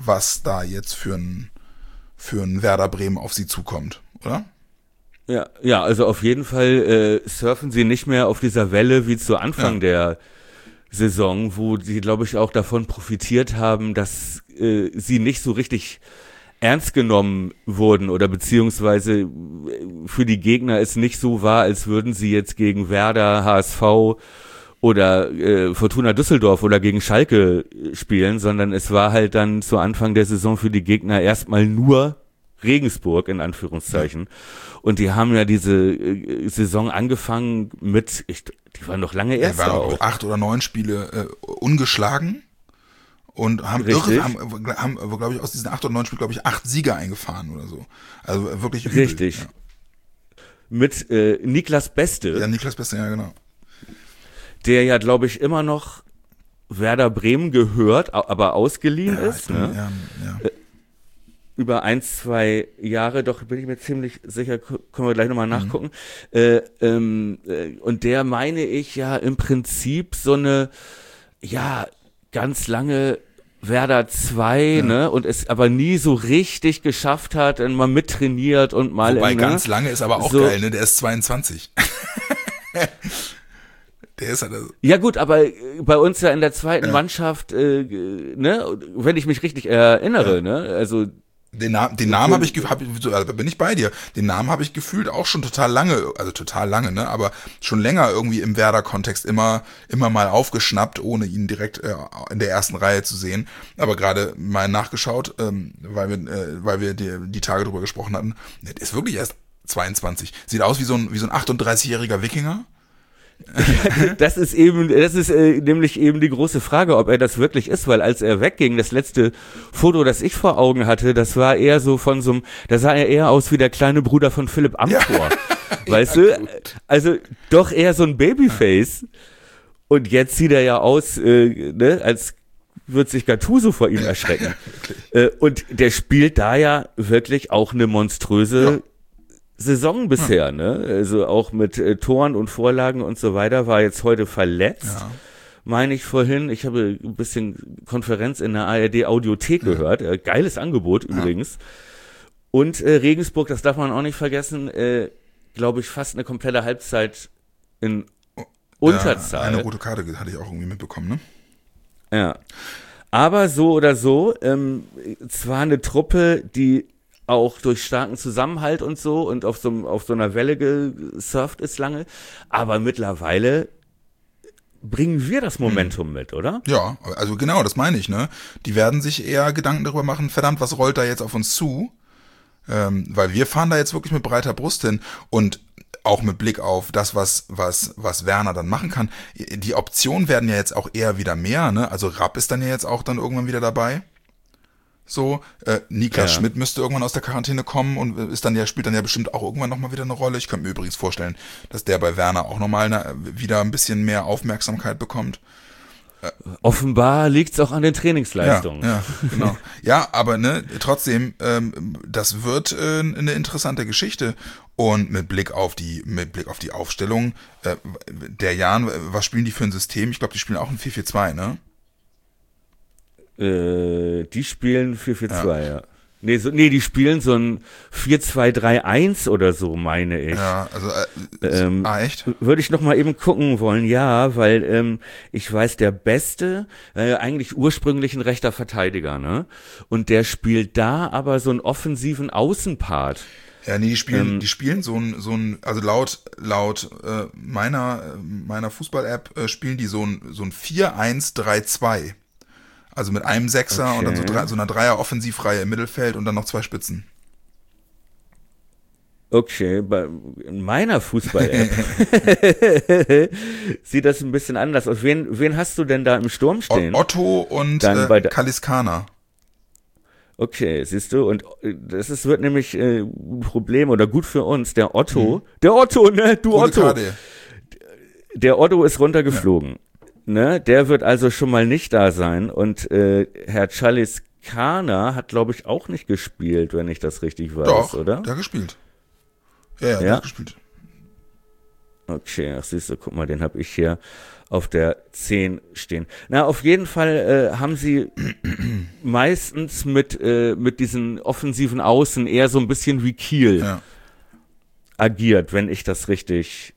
C: was da jetzt für ein, für ein Werder Bremen auf sie zukommt, oder?
B: Ja, ja, also auf jeden Fall äh, surfen sie nicht mehr auf dieser Welle wie zu Anfang ja. der Saison, wo sie, glaube ich, auch davon profitiert haben, dass äh, sie nicht so richtig ernst genommen wurden oder beziehungsweise für die Gegner es nicht so war, als würden sie jetzt gegen Werder, H S V oder äh, Fortuna Düsseldorf oder gegen Schalke spielen, sondern es war halt dann zu Anfang der Saison für die Gegner erstmal nur Regensburg in Anführungszeichen. Und die haben ja diese äh, Saison angefangen mit, ich, die waren noch lange Erster
C: ja,
B: auch.
C: Acht oder neun Spiele äh, ungeschlagen und haben, irre, haben, haben glaube ich, aus diesen acht oder neun Spielen, glaube ich, acht Sieger eingefahren oder so. Also wirklich übel.
B: Richtig.
C: Ja.
B: Mit äh, Niklas Beste.
C: Ja, Niklas Beste, ja genau.
B: Der ja, glaube ich, immer noch Werder Bremen gehört, aber ausgeliehen
C: ja,
B: ist.
C: Bin,
B: ne?
C: ja, ja.
B: Äh, über ein, zwei Jahre, doch bin ich mir ziemlich sicher, können wir gleich nochmal nachgucken. Mhm. Äh, ähm, äh, und der, meine ich, ja im Prinzip so eine, ja, ganz lange Werder zwei, ja. ne, und es aber nie so richtig geschafft hat und mal mittrainiert und mal.
C: Wobei
B: in,
C: ganz
B: ne,
C: lange ist aber auch so, geil, ne, der ist zweiundzwanzig. Der ist halt also
B: ja gut, aber bei uns ja in der zweiten
C: ja.
B: Mannschaft, äh, ne, wenn ich mich richtig erinnere, ja. ne, also
C: Den, Na- den Namen habe ich, ge- hab, also bin ich bei dir. Den Namen habe ich gefühlt auch schon total lange, also total lange, ne, aber schon länger irgendwie im Werder-Kontext immer, immer mal aufgeschnappt, ohne ihn direkt äh, in der ersten Reihe zu sehen. Aber gerade mal nachgeschaut, ähm, weil wir, äh, weil wir die, die Tage drüber gesprochen hatten. Der ist wirklich erst zweiundzwanzig. Sieht aus wie so ein, wie so ein achtunddreißigjähriger Wikinger.
B: Das ist eben, das ist äh, nämlich eben die große Frage, ob er das wirklich ist, weil als er wegging, das letzte Foto, das ich vor Augen hatte, das war eher so von so einem, da sah er eher aus wie der kleine Bruder von Philipp Amthor, ja. weißt ja, du? Gut. Also doch eher so ein Babyface. Und jetzt sieht er ja aus, äh, ne, als wird sich Gattuso vor ihm erschrecken. äh, und der spielt da ja wirklich auch eine monströse ja. Saison bisher, ja. ne? Also auch mit äh, Toren und Vorlagen und so weiter, war jetzt heute verletzt, ja. meine ich vorhin. Ich habe ein bisschen Konferenz in der A R D Audiothek ja. gehört. Äh, geiles Angebot ja. übrigens. Und äh, Regensburg, das darf man auch nicht vergessen, äh, glaube ich, fast eine komplette Halbzeit in Unterzahl.
C: Ja, eine rote Karte hatte ich auch irgendwie mitbekommen, ne?
B: Ja. Aber so oder so, ähm, zwar eine Truppe, die auch durch starken Zusammenhalt und so und auf so, auf so einer Welle gesurft ist lange, aber mittlerweile bringen wir das Momentum hm. mit, oder?
C: Ja, also genau, das meine ich, ne? Die werden sich eher Gedanken darüber machen, verdammt, was rollt da jetzt auf uns zu? Ähm, weil wir fahren da jetzt wirklich mit breiter Brust hin und auch mit Blick auf das, was, was, was Werner dann machen kann. Die Optionen werden ja jetzt auch eher wieder mehr, ne? Also Rapp ist dann ja jetzt auch dann irgendwann wieder dabei. So, äh, Niklas ja. Schmidt müsste irgendwann aus der Quarantäne kommen und ist dann ja, spielt dann ja bestimmt auch irgendwann nochmal wieder eine Rolle. Ich könnte mir übrigens vorstellen, dass der bei Werner auch nochmal eine, wieder ein bisschen mehr Aufmerksamkeit bekommt.
B: Äh, Offenbar liegt es auch an den Trainingsleistungen.
C: Ja, ja, genau. Ja, aber ne, trotzdem, ähm, das wird äh, eine interessante Geschichte. Und mit Blick auf die, mit Blick auf die Aufstellung, äh, der Jan, was spielen die für ein System? Ich glaube, die spielen auch ein vier vier zwei, ne?
B: Äh, die spielen vier vier zwei, ja. ja. Nee, so, nee, die spielen so ein vier zwei drei eins oder so, meine ich.
C: Ja, also, äh,
B: ähm,
C: ah, echt?
B: Würde ich noch mal eben gucken wollen, ja, weil ähm, ich weiß, der Beste, äh, eigentlich ursprünglich ein rechter Verteidiger, ne? Und der spielt da aber so einen offensiven Außenpart.
C: Ja, nee, die spielen, ähm, die spielen so ein, so ein, also laut, laut äh, meiner, meiner Fußball-App äh, spielen die so ein, so ein vier eins drei zwei. Also mit einem Sechser okay. und dann so, drei, so einer Dreier-Offensivreihe im Mittelfeld und dann noch zwei Spitzen.
B: Okay, bei in meiner Fußball-App sieht das ein bisschen anders aus. Wen, wen hast du denn da im Sturm stehen?
C: Otto und äh, Kaliskana.
B: Okay, siehst du, und das ist, wird nämlich äh, ein Problem oder gut für uns. Der Otto, hm. der Otto, ne, du Gute Otto. Karte. Der Otto ist runtergeflogen. Ja. Ne, der wird also schon mal nicht da sein und äh, Herr Chaliskana hat, glaube ich, auch nicht gespielt, wenn ich das richtig weiß,
C: Doch,
B: oder?
C: der hat gespielt. Ja, ja, der
B: ja?
C: hat gespielt.
B: Okay, ach siehst du, guck mal, den habe ich hier auf der zehn stehen. Na, auf jeden Fall äh, haben sie meistens mit, äh, mit diesen offensiven Außen eher so ein bisschen wie Kiel
C: Ja.
B: agiert, wenn ich das richtig,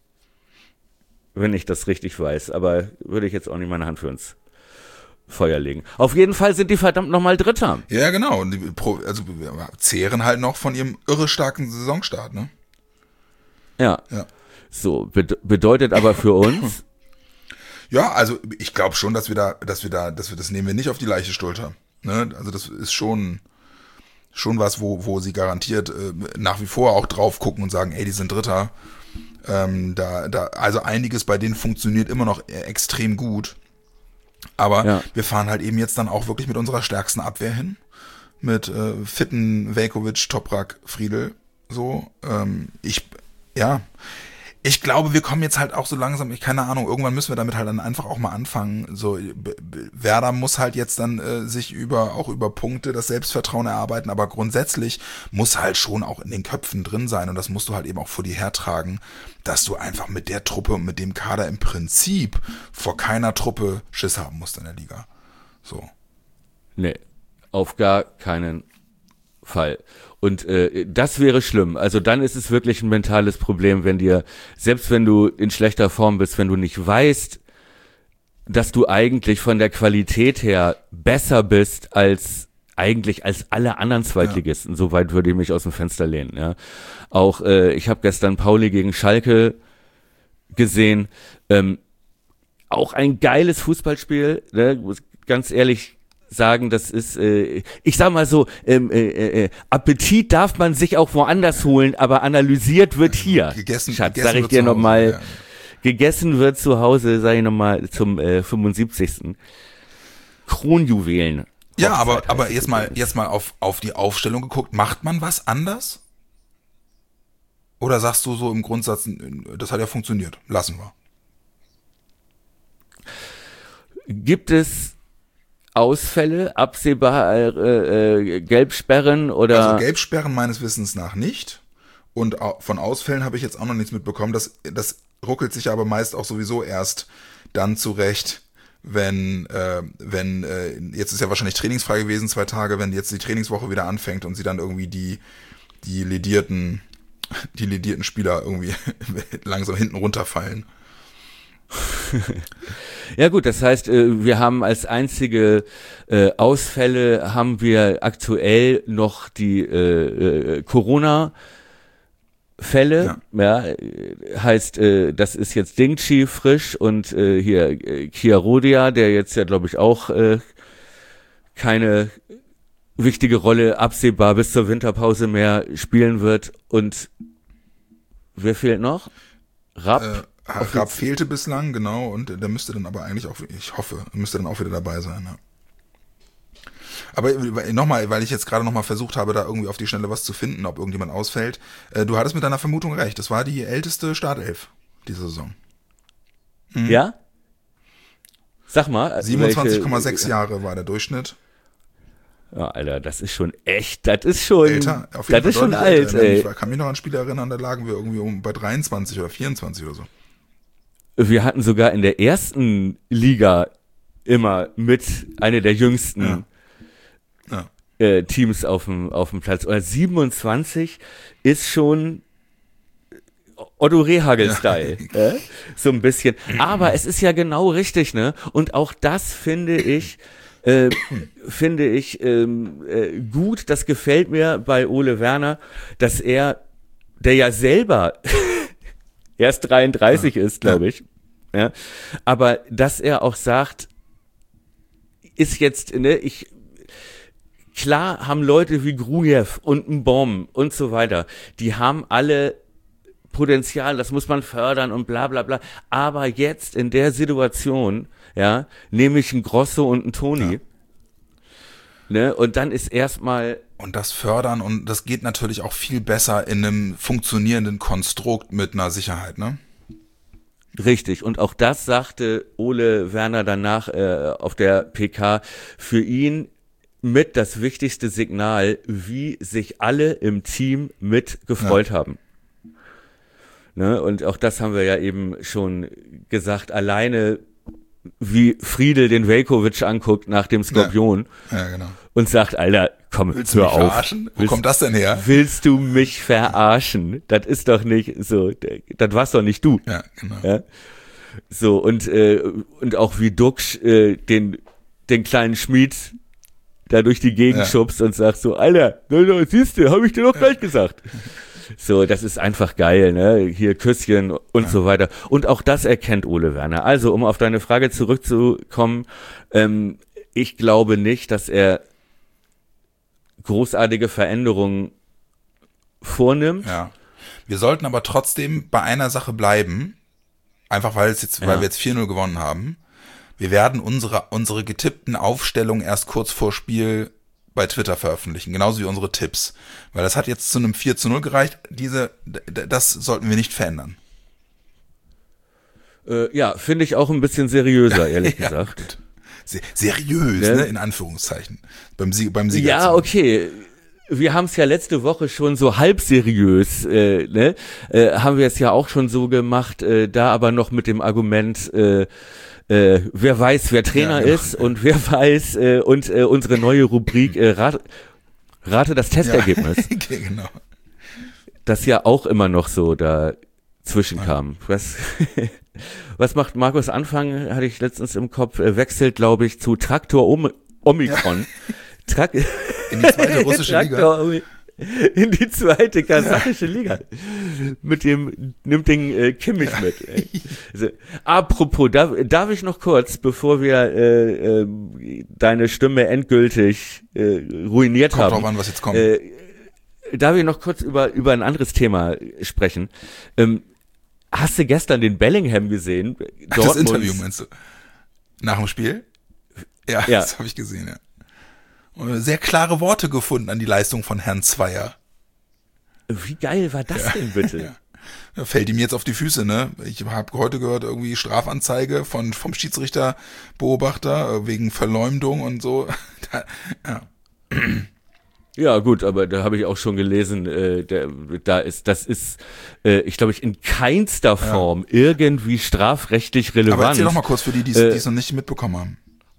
B: wenn ich das richtig weiß. Aber würde ich jetzt auch nicht meine Hand für ins Feuer legen. Auf jeden Fall sind die verdammt nochmal Dritter.
C: Ja, genau. Und die Pro, also wir zehren halt noch von ihrem irre starken Saisonstart, ne?
B: Ja.
C: Ja.
B: So, bede- bedeutet aber für uns,
C: Ja, also ich glaube schon, dass wir da, dass wir da, dass wir das nehmen wir nicht auf die leichte Schulter. Ne? Also das ist schon, schon was, wo, wo sie garantiert äh, nach wie vor auch drauf gucken und sagen, ey, die sind Dritter. Ähm, da, da, also einiges bei denen funktioniert immer noch äh, extrem gut. Aber
B: Ja.
C: wir fahren halt eben jetzt dann auch wirklich mit unserer stärksten Abwehr hin. Mit äh, fitten Veljkovic, Toprak, Friedel. So, ähm, ich, ja, ich glaube, wir kommen jetzt halt auch so langsam, ich keine Ahnung, irgendwann müssen wir damit halt dann einfach auch mal anfangen. So, B- B- Werder muss halt jetzt dann äh, sich über, auch über Punkte das Selbstvertrauen erarbeiten, aber grundsätzlich muss halt schon auch in den Köpfen drin sein und das musst du halt eben auch vor dir hertragen, dass du einfach mit der Truppe und mit dem Kader im Prinzip vor keiner Truppe Schiss haben musst in der Liga. So.
B: nee, auf gar keinen Fall. Und äh, das wäre schlimm. Also dann ist es wirklich ein mentales Problem, wenn dir, selbst wenn du in schlechter Form bist, wenn du nicht weißt, dass du eigentlich von der Qualität her besser bist als eigentlich als alle anderen Zweitligisten. Ja. Soweit würde ich mich aus dem Fenster lehnen. Ja. Auch äh, ich habe gestern Pauli gegen Schalke gesehen. Ähm, auch ein geiles Fußballspiel. Ne? Muss ganz ehrlich sagen, das ist, äh, ich sag mal so, ähm, äh, äh, Appetit darf man sich auch woanders holen, aber analysiert wird hier.
C: Gegessen,
B: Schatz,
C: gegessen
B: sag ich
C: wird
B: dir
C: zu Hause,
B: nochmal,
C: ja.
B: gegessen wird zu Hause, sag ich nochmal, zum äh, fünfundsiebzigsten Kronjuwelen.
C: Ja,
B: Hochzeit
C: aber,
B: heißt
C: aber
B: es
C: jetzt mal,
B: übrigens.
C: jetzt mal auf, auf die Aufstellung geguckt. Macht man was anders? Oder sagst du so im Grundsatz, das hat ja funktioniert, lassen wir?
B: Gibt es Ausfälle, absehbar äh, äh, Gelbsperren oder?
C: Also Gelbsperren meines Wissens nach nicht. Und au- von Ausfällen habe ich jetzt auch noch nichts mitbekommen. Das, das ruckelt sich aber meist auch sowieso erst dann zurecht, wenn, äh, wenn äh, jetzt ist ja wahrscheinlich trainingsfrei gewesen, zwei Tage, wenn jetzt die Trainingswoche wieder anfängt und sie dann irgendwie die, die ledierten, die ledierten Spieler irgendwie langsam hinten runterfallen.
B: Ja gut, das heißt, äh, wir haben als einzige äh, Ausfälle haben wir aktuell noch die äh, äh, Corona-Fälle. Ja. äh, heißt, äh, das ist jetzt Dingchi frisch und äh, hier äh, Chiarodia, der jetzt ja glaube ich auch äh, keine wichtige Rolle absehbar bis zur Winterpause mehr spielen wird. Und wer fehlt noch? Rapp.
C: Äh, Rapp fehlte bislang, genau, und der müsste dann aber eigentlich auch, ich hoffe, müsste dann auch wieder dabei sein. Ja. Aber nochmal, weil ich jetzt gerade nochmal versucht habe, da irgendwie auf die Schnelle was zu finden, ob irgendjemand ausfällt. Äh, du hattest mit deiner Vermutung recht, das war die älteste Startelf dieser Saison.
B: Mhm. Ja? Sag mal.
C: siebenundzwanzig Komma
B: welche-
C: sechs Jahre war der Durchschnitt.
B: Ja, Alter, das ist schon echt, das ist schon,
C: Älter, auf jeden
B: das ist
C: Fall
B: schon
C: deutlich
B: alt,
C: älter.
B: ey.
C: Ich kann mich noch an Spiele erinnern, da lagen wir irgendwie um bei dreiundzwanzig oder vierundzwanzig oder so.
B: Wir hatten sogar in der ersten Liga immer mit einer der jüngsten
C: Ja.
B: äh, Teams auf dem auf dem Platz. Oder siebenundzwanzig ist schon Otto Rehagel-Style, äh? so ein bisschen. Aber es ist ja genau richtig, ne? Und auch das finde ich, äh, finde ich ähm, äh, gut. Das gefällt mir bei Ole Werner, dass er, der ja selber erst dreiunddreißig ist, glaube ich, ja, aber dass er auch sagt, ist jetzt, ne, ich, klar haben Leute wie Grujew und Mbom und so weiter, die haben alle Potenzial, das muss man fördern und bla bla bla, aber jetzt in der Situation, ja, nehme ich einen Grosso und einen Toni, ja. Ne, und dann ist erstmal
C: Und das fördern, und das geht natürlich auch viel besser in einem funktionierenden Konstrukt mit einer Sicherheit, ne?
B: Richtig, und auch das sagte Ole Werner danach äh, auf der P K, für ihn mit das wichtigste Signal, wie sich alle im Team mit gefreut ja. haben. Ne, und auch das haben wir ja eben schon gesagt, alleine wie Friedel den Veljkovic anguckt nach dem Skorpion
C: ja, ja, genau.
B: und sagt, Alter, komm,
C: Willst
B: hör
C: du mich
B: auf.
C: verarschen? Wo
B: willst,
C: kommt das denn her?
B: Willst du mich verarschen? Das ist doch nicht so, das warst doch nicht du.
C: Ja, genau.
B: Ja? So, und, äh, und auch wie Duxch äh, den, den kleinen Schmied da durch die Gegend
C: ja.
B: schubst und sagt so, Alter, siehst du, hab ich dir doch gleich gesagt. So, das ist einfach geil, ne? Hier Küsschen und ja. so weiter. Und auch das erkennt Ole Werner. Also, um auf deine Frage zurückzukommen, ähm, ich glaube nicht, dass er großartige Veränderungen vornimmt.
C: Ja. Wir sollten aber trotzdem bei einer Sache bleiben, einfach weil es jetzt, ja. weil wir jetzt vier null gewonnen haben. Wir werden unsere, unsere getippten Aufstellungen erst kurz vor Spiel bei Twitter veröffentlichen, genauso wie unsere Tipps. Weil das hat jetzt zu einem vier zu null gereicht. Diese, das sollten wir nicht verändern.
B: Äh, ja, finde ich auch ein bisschen seriöser, ehrlich ja, gesagt. Gut.
C: Se- seriös, ja. ne, in Anführungszeichen. Beim Sieg, beim Sieger.
B: Ja, okay. Wir haben es ja letzte Woche schon so halb seriös, äh, ne? Äh, haben wir es ja auch schon so gemacht, äh, da aber noch mit dem Argument, äh, Äh, wer weiß, wer Trainer ja, genau. ist und wer weiß äh, und äh, unsere neue Rubrik äh, Rat, Rate das Testergebnis.
C: Ja, okay, genau.
B: Das ja auch immer noch so dazwischen ja. kam. Was, was macht Markus Anfang, hatte ich letztens im Kopf, äh, wechselt, glaube ich, zu Traktor Om- Omikron. Ja. Tra-
C: In die zweite russische Liga.
B: In die zweite kasachische Liga. Mit dem, nimmt den äh, Kimmich ja. mit. Ey. Also, apropos, darf, darf ich noch kurz, bevor wir äh, äh, deine Stimme endgültig äh, ruiniert
C: kommt
B: haben.
C: Kommt drauf an, was jetzt kommt.
B: Äh, darf ich noch kurz über, über ein anderes Thema sprechen? Ähm, hast du gestern den Bellingham gesehen?
C: Ach, das Interview meinst du? Nach dem Spiel? Ja, ja. Das habe ich gesehen, ja. Sehr klare Worte gefunden an die Leistung von Herrn Zweier.
B: Wie geil war das ja. denn bitte?
C: Ja. Fällt ihm jetzt auf die Füße, ne? Ich habe heute gehört, irgendwie Strafanzeige von vom Schiedsrichterbeobachter wegen Verleumdung und so. Da, ja.
B: Ja, gut, aber da habe ich auch schon gelesen, äh, der, da ist, das ist, äh, ich glaube, ich in keinster Form ja. irgendwie strafrechtlich relevant.
C: Aber erzähl doch mal kurz für die, die äh, es noch nicht mitbekommen haben.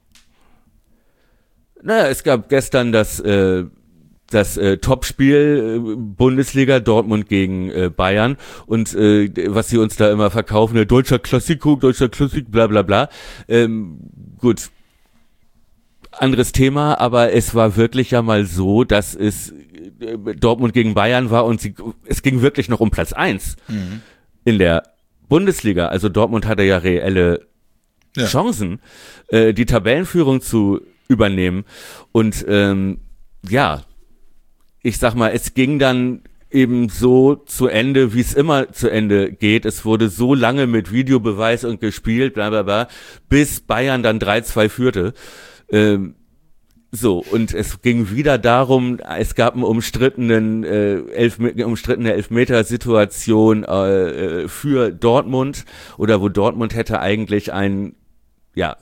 B: Naja, es gab gestern das, äh, das äh, Topspiel äh, Bundesliga Dortmund gegen äh, Bayern und äh, was sie uns da immer verkaufen, äh, deutscher Klassiko, deutscher Klassik, bla bla bla. Ähm, gut, anderes Thema, aber es war wirklich ja mal so, dass es äh, Dortmund gegen Bayern war und sie, es ging wirklich noch um Platz eins mhm. in der Bundesliga. Also Dortmund hatte ja reelle ja. Chancen, äh, die Tabellenführung zu übernehmen und ähm, ja, ich sag mal, es ging dann eben so zu Ende, wie es immer zu Ende geht. Es wurde so lange mit Videobeweis und gespielt, bla bla bla, bis Bayern dann drei zwei führte. Ähm, so, und es ging wieder darum, es gab eine umstrittenen, äh, Elf, umstrittene Elfmeter-Situation äh, für Dortmund oder wo Dortmund hätte eigentlich einen, ja,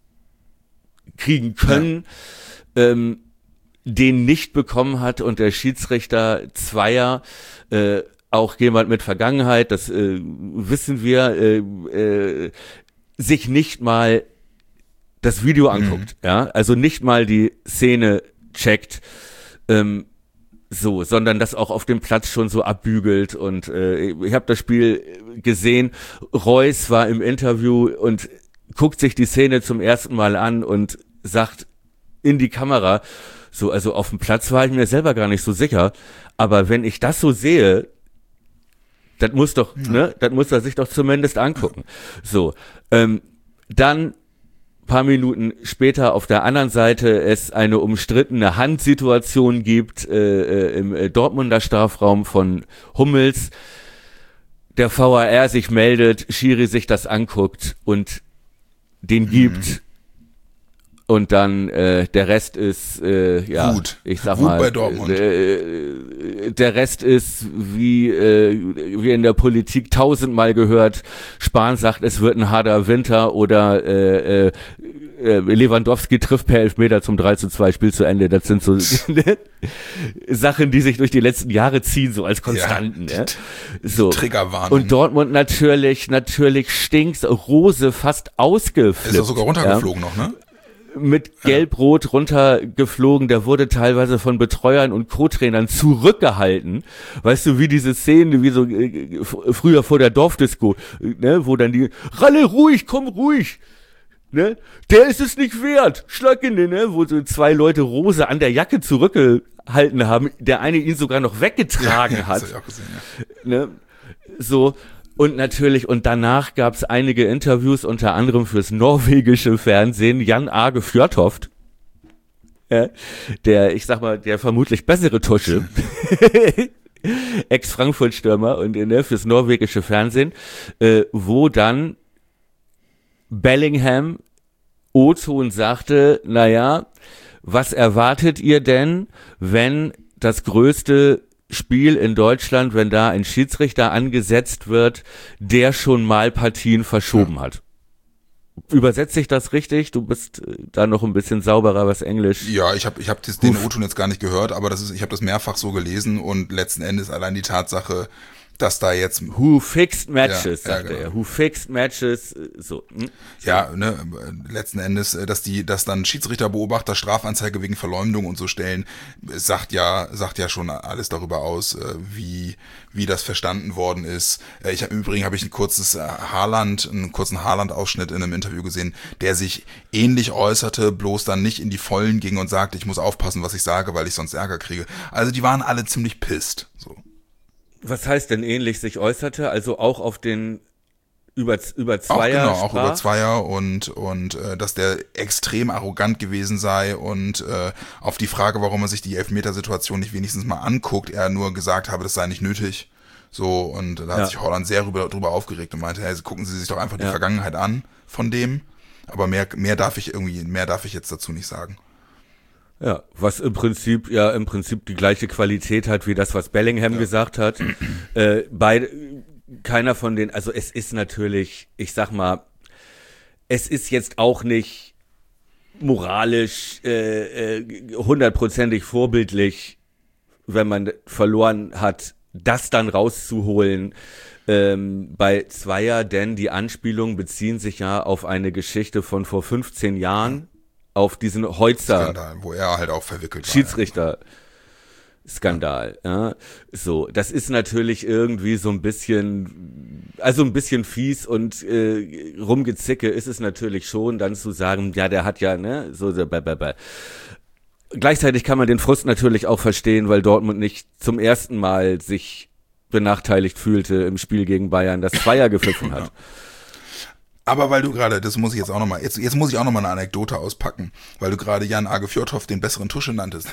B: kriegen können, ja. ähm, den nicht bekommen hat und der Schiedsrichter Zweier, äh, auch jemand mit Vergangenheit, das äh, wissen wir, äh, äh, sich nicht mal das Video anguckt, mhm. ja, also nicht mal die Szene checkt, ähm, so, sondern das auch auf dem Platz schon so abbügelt und äh, ich habe das Spiel gesehen, Reus war im Interview und guckt sich die Szene zum ersten Mal an und sagt in die Kamera, so, also auf dem Platz war ich mir selber gar nicht so sicher, aber wenn ich das so sehe, das muss doch, ja. ne, das muss er sich doch zumindest angucken. So, ähm, dann paar Minuten später auf der anderen Seite es eine umstrittene Handsituation gibt äh, im äh, Dortmunder Strafraum von Hummels, der V A R sich meldet, Schiri sich das anguckt und den gibt mhm. und dann äh, der Rest ist äh, ja
C: Wut.
B: ich sag
C: Wut
B: mal
C: bei Dortmund.
B: Äh, der Rest ist wie äh, wie in der Politik tausendmal gehört. Spahn sagt, es wird ein harter Winter oder äh, äh, äh, Lewandowski trifft per Elfmeter zum drei zu zwei, Spiel zu Ende. Das sind so Sachen, die sich durch die letzten Jahre ziehen, so als Konstanten. Ja, die,
C: die
B: so.
C: Triggerwarnung.
B: Und Dortmund natürlich, natürlich stinks, Rose fast ausgeflippt.
C: Ist doch sogar runtergeflogen ja. noch, ne?
B: Mit Gelb-Rot runtergeflogen, der wurde teilweise von Betreuern und Co-Trainern zurückgehalten. Weißt du, wie diese Szene, wie so äh, früher vor der Dorfdisco, ne, wo dann die, Ralle, ruhig, komm ruhig, ne, der ist es nicht wert, schlag ihn, ne, wo so zwei Leute Rose an der Jacke zurückgehalten haben, der eine ihn sogar noch weggetragen ja, hat, das hab ich auch gesehen, ja. Ne, so. Und natürlich, und danach gab es einige Interviews, unter anderem fürs norwegische Fernsehen, Jan Age Fjørtoft, ja, der, ich sag mal, der vermutlich bessere Tusche, Ex-Frankfurt-Stürmer und ne, fürs norwegische Fernsehen, äh, wo dann Bellingham O-Ton sagte, naja, was erwartet ihr denn, wenn das größte Spiel in Deutschland, wenn da ein Schiedsrichter angesetzt wird, der schon mal Partien verschoben ja. hat. Übersetze ich das richtig? Du bist da noch ein bisschen sauberer, was Englisch.
C: Ja, ich habe ich hab den O-Ton jetzt gar nicht gehört, aber das ist, ich habe das mehrfach so gelesen und letzten Endes allein die Tatsache, dass da jetzt
B: Who fixed matches,
C: ja,
B: sagte
C: ja, genau.
B: er. Who fixed matches, so. Hm?
C: Ja, ne, letzten Endes, dass die, dass dann Schiedsrichterbeobachter Strafanzeige wegen Verleumdung und so stellen, sagt ja, sagt ja schon alles darüber aus, wie, wie das verstanden worden ist. Ich habe im Übrigen habe ich ein kurzes Haaland, einen kurzen Haaland-Ausschnitt in einem Interview gesehen, der sich ähnlich äußerte, bloß dann nicht in die Vollen ging und sagte, ich muss aufpassen, was ich sage, weil ich sonst Ärger kriege. Also die waren alle ziemlich pisst, so.
B: Was heißt denn ähnlich sich äußerte? Also auch auf den über über Zweier
C: auch, genau, auch über Zweier und und äh, dass der extrem arrogant gewesen sei und äh, auf die Frage, warum er sich die Elfmetersituation nicht wenigstens mal anguckt, er nur gesagt habe, das sei nicht nötig. So, und da hat ja. sich Holland sehr drüber, drüber aufgeregt und meinte, hey, gucken Sie sich doch einfach die ja. Vergangenheit an von dem. Aber mehr mehr darf ich irgendwie mehr darf ich jetzt dazu nicht sagen.
B: Ja, was im Prinzip ja im Prinzip die gleiche Qualität hat wie das, was Bellingham ja. gesagt hat. Äh, beide, keiner von den, also es ist natürlich, ich sag mal, es ist jetzt auch nicht moralisch äh, äh, hundertprozentig vorbildlich, wenn man verloren hat, das dann rauszuholen ähm, bei Zweier, denn die Anspielungen beziehen sich ja auf eine Geschichte von vor fünfzehn Jahren. Auf diesen Heutzer
C: Skandal, wo er halt auch verwickelt war.
B: Schiedsrichter Skandal, ja. ja. So, das ist natürlich irgendwie so ein bisschen, also ein bisschen fies und äh, rumgezicke ist es natürlich schon, dann zu sagen, ja, der hat ja, ne, so, so bäh, bäh, bäh. Gleichzeitig kann man den Frust natürlich auch verstehen, weil Dortmund nicht zum ersten Mal sich benachteiligt fühlte im Spiel gegen Bayern, das Zweier gepfiffen hat.
C: Ja. Aber weil du gerade, das muss ich jetzt auch nochmal, jetzt, jetzt muss ich auch nochmal eine Anekdote auspacken, weil du gerade Jan Age Fjørtoft den besseren Tusche nanntest.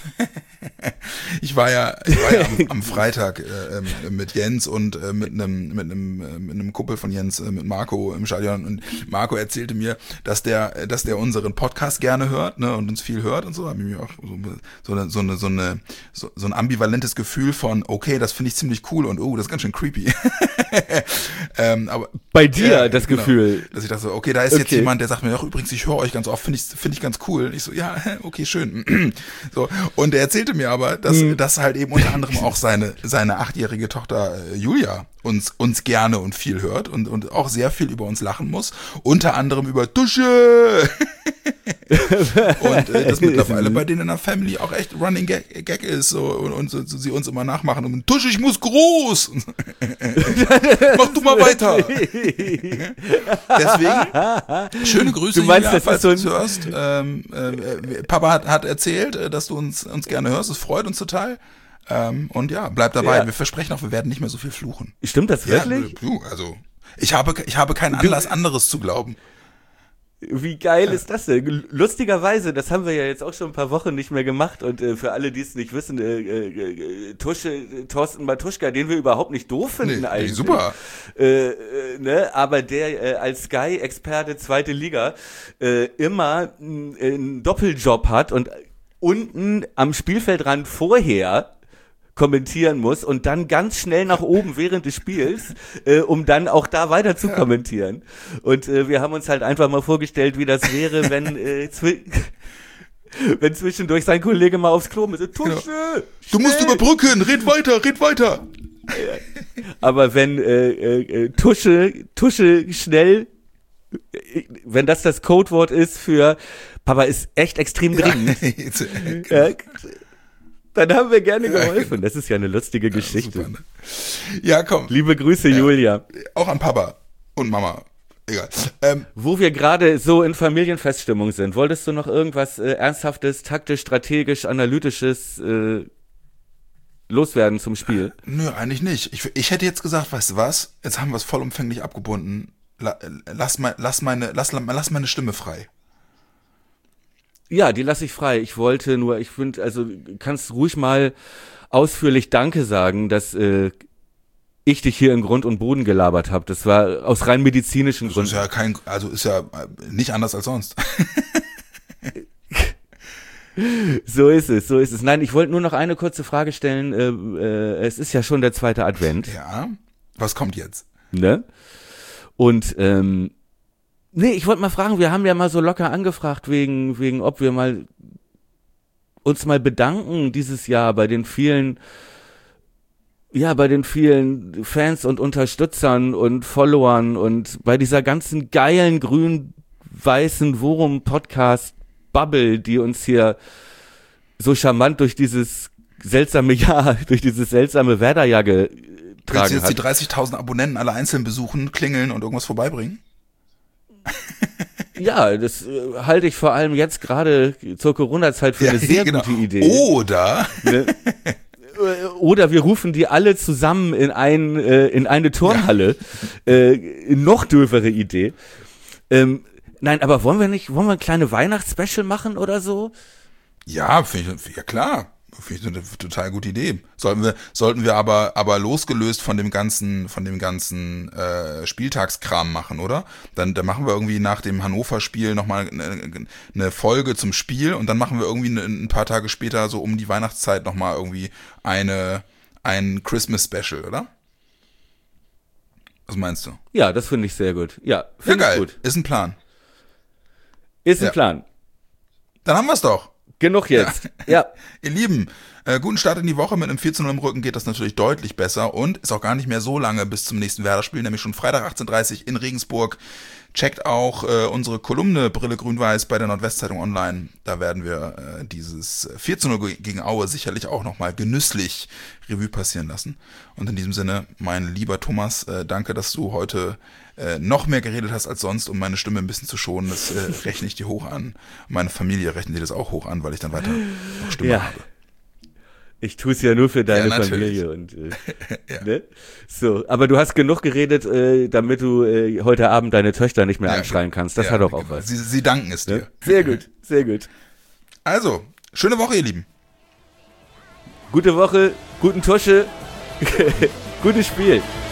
C: ich war ja, ich war ja am, am Freitag äh, mit Jens und äh, mit einem mit einem äh, mit einem Kumpel von Jens, äh, mit Marco im Stadion, und Marco erzählte mir, dass der dass der unseren Podcast gerne hört, ne, und uns viel hört und so. Hab ich mir auch so, so eine so eine so eine so, so ein ambivalentes Gefühl von, okay, das finde ich ziemlich cool und oh, das ist ganz schön creepy. ähm, aber
B: bei dir
C: ja,
B: das
C: genau.
B: Gefühl.
C: Dass ich dachte so, okay, da ist okay. jetzt jemand, der sagt mir, ach, übrigens, ich höre euch ganz oft, finde ich, finde ich ganz cool. Und ich so, ja, okay, schön. so. Und er erzählte mir aber, dass, mhm. dass halt eben unter anderem auch seine, seine achtjährige Tochter äh, Julia uns, uns gerne und viel hört und, und auch sehr viel über uns lachen muss. Unter anderem über Dusche. und äh, das mittlerweile bei denen in der Family auch echt Running Gag, Gag ist, so, und, und so, so, sie uns immer nachmachen und Dusche, ich muss groß. Mach du mal weiter. Deswegen, schöne Grüße,
B: du meinst,
C: Julia,
B: das
C: falls
B: ist so
C: du es hörst. Ähm, äh, Papa hat, hat erzählt, äh, dass du uns, uns gerne hörst. Es freut uns total. Ähm, und ja, bleib dabei. Ja. Wir versprechen auch, wir werden nicht mehr so viel fluchen.
B: Stimmt das wirklich?
C: Ja, also, ich habe, ich habe keinen Anlass, anderes zu glauben.
B: Wie geil ist das denn? Lustigerweise, das haben wir ja jetzt auch schon ein paar Wochen nicht mehr gemacht und äh, für alle, die es nicht wissen, äh, äh, Tusche, Thorsten Matuschka, den wir überhaupt nicht doof finden nee, eigentlich.
C: Nee, super.
B: Äh, äh, ne? Aber der äh, als Sky-Experte zweite Liga äh, immer einen Doppeljob hat und unten am Spielfeldrand vorher kommentieren muss und dann ganz schnell nach oben während des Spiels, äh, um dann auch da weiter zu kommentieren. Und äh, wir haben uns halt einfach mal vorgestellt, wie das wäre, wenn äh, zwi- wenn zwischendurch sein Kollege mal aufs Klo muss. Tusche!
C: Genau. Du musst überbrücken, red weiter, red weiter.
B: Aber wenn äh, äh, Tusche, Tusche schnell, äh, wenn das das Codewort ist für Papa ist echt extrem dringend, ja, dann haben wir gerne geholfen. Das ist ja eine lustige Geschichte.
C: Ja, super, ne? Ja, komm.
B: Liebe Grüße,
C: Ja.
B: Julia.
C: Auch an Papa und Mama. Egal. Ähm,
B: Wo wir gerade so in Familienfeststimmung sind, wolltest du noch irgendwas äh, Ernsthaftes, taktisch, strategisch, analytisches äh, loswerden zum Spiel?
C: nö, eigentlich nicht. Ich, ich hätte jetzt gesagt, weißt du was? Jetzt haben wir es vollumfänglich abgebunden. La, lass, mein, lass, meine, lass, lass meine Stimme frei.
B: Ja, die lasse ich frei. Ich wollte nur, ich finde, also kannst ruhig mal ausführlich Danke sagen, dass äh, ich dich hier in Grund und Boden gelabert habe. Das war aus rein medizinischen
C: Das
B: Gründen.
C: ist ja kein, also ist ja nicht anders als sonst.
B: So ist es, so ist es. Nein, ich wollte nur noch eine kurze Frage stellen. Äh, äh, es ist ja schon der zweite Advent,
C: Ja. Was kommt jetzt?
B: ne? Und ähm, nee, ich wollte mal fragen, wir haben ja mal so locker angefragt wegen, wegen, ob wir mal uns mal bedanken dieses Jahr bei den vielen, ja, bei den vielen Fans und Unterstützern und Followern und bei dieser ganzen geilen grün-weißen Worum-Podcast-Bubble, die uns hier so charmant durch dieses seltsame Jahr, durch dieses seltsame Werderjahr
C: Willst du
B: getragen
C: jetzt die
B: hat.
C: dreißigtausend Abonnenten alle einzeln besuchen, klingeln und irgendwas vorbeibringen?
B: Ja, das äh, halte ich vor allem jetzt gerade zur Corona-Zeit für eine sehr
C: genau.
B: gute Idee.
C: Oder
B: Ne? Oder wir rufen die alle zusammen in ein äh, in eine Turnhalle. Äh, noch dürfere Idee. Ähm, nein, aber wollen wir nicht, wollen wir ein kleine Weihnachtsspecial machen oder so?
C: ja, finde ich, ja klar, finde ich eine total gute Idee. Sollten wir, sollten wir aber, aber losgelöst von dem ganzen, von dem ganzen äh, Spieltagskram machen, oder? Dann, dann machen wir irgendwie nach dem Hannover-Spiel nochmal eine, eine Folge zum Spiel und dann machen wir irgendwie eine, ein paar Tage später so um die Weihnachtszeit nochmal irgendwie eine, ein Christmas-Special, oder? Was meinst du?
B: Ja, das finde ich sehr gut. Ja,
C: Ja,
B: finde ich
C: geil.
B: gut.
C: Ist ein Plan.
B: Ist ein
C: Ja.
B: Plan.
C: Dann haben wir's doch.
B: Genug jetzt. Ja.
C: Ihr Lieben, äh, guten Start in die Woche. Mit einem vier zu null im Rücken geht das natürlich deutlich besser und ist auch gar nicht mehr so lange bis zum nächsten Werder-Spiel, nämlich schon Freitag achtzehn Uhr dreißig in Regensburg. Checkt auch äh, unsere Kolumne Brille Grün-Weiß bei der Nordwestzeitung online. Da werden wir äh, dieses vier zu null gegen Aue sicherlich auch nochmal genüsslich Revue passieren lassen. Und in diesem Sinne, mein lieber Thomas, äh, danke, dass du heute äh, noch mehr geredet hast als sonst, um meine Stimme ein bisschen zu schonen. Das äh, rechne ich dir hoch an. Meine Familie rechnet dir das auch hoch an, weil ich dann weiter noch Stimme
B: Ja.
C: habe.
B: Ich tue es ja nur für deine
C: Ja, natürlich.
B: Familie und äh, ne? So, aber du hast genug geredet, äh, damit du äh, heute Abend deine Töchter nicht mehr
C: Ja,
B: anschreien kannst. Das
C: ja,
B: hat doch auch
C: genau.
B: was.
C: Sie, sie danken es dir.
B: Ne? Sehr gut, sehr gut.
C: Also, schöne Woche, ihr Lieben.
B: Gute Woche, guten Tusche, gutes Spiel.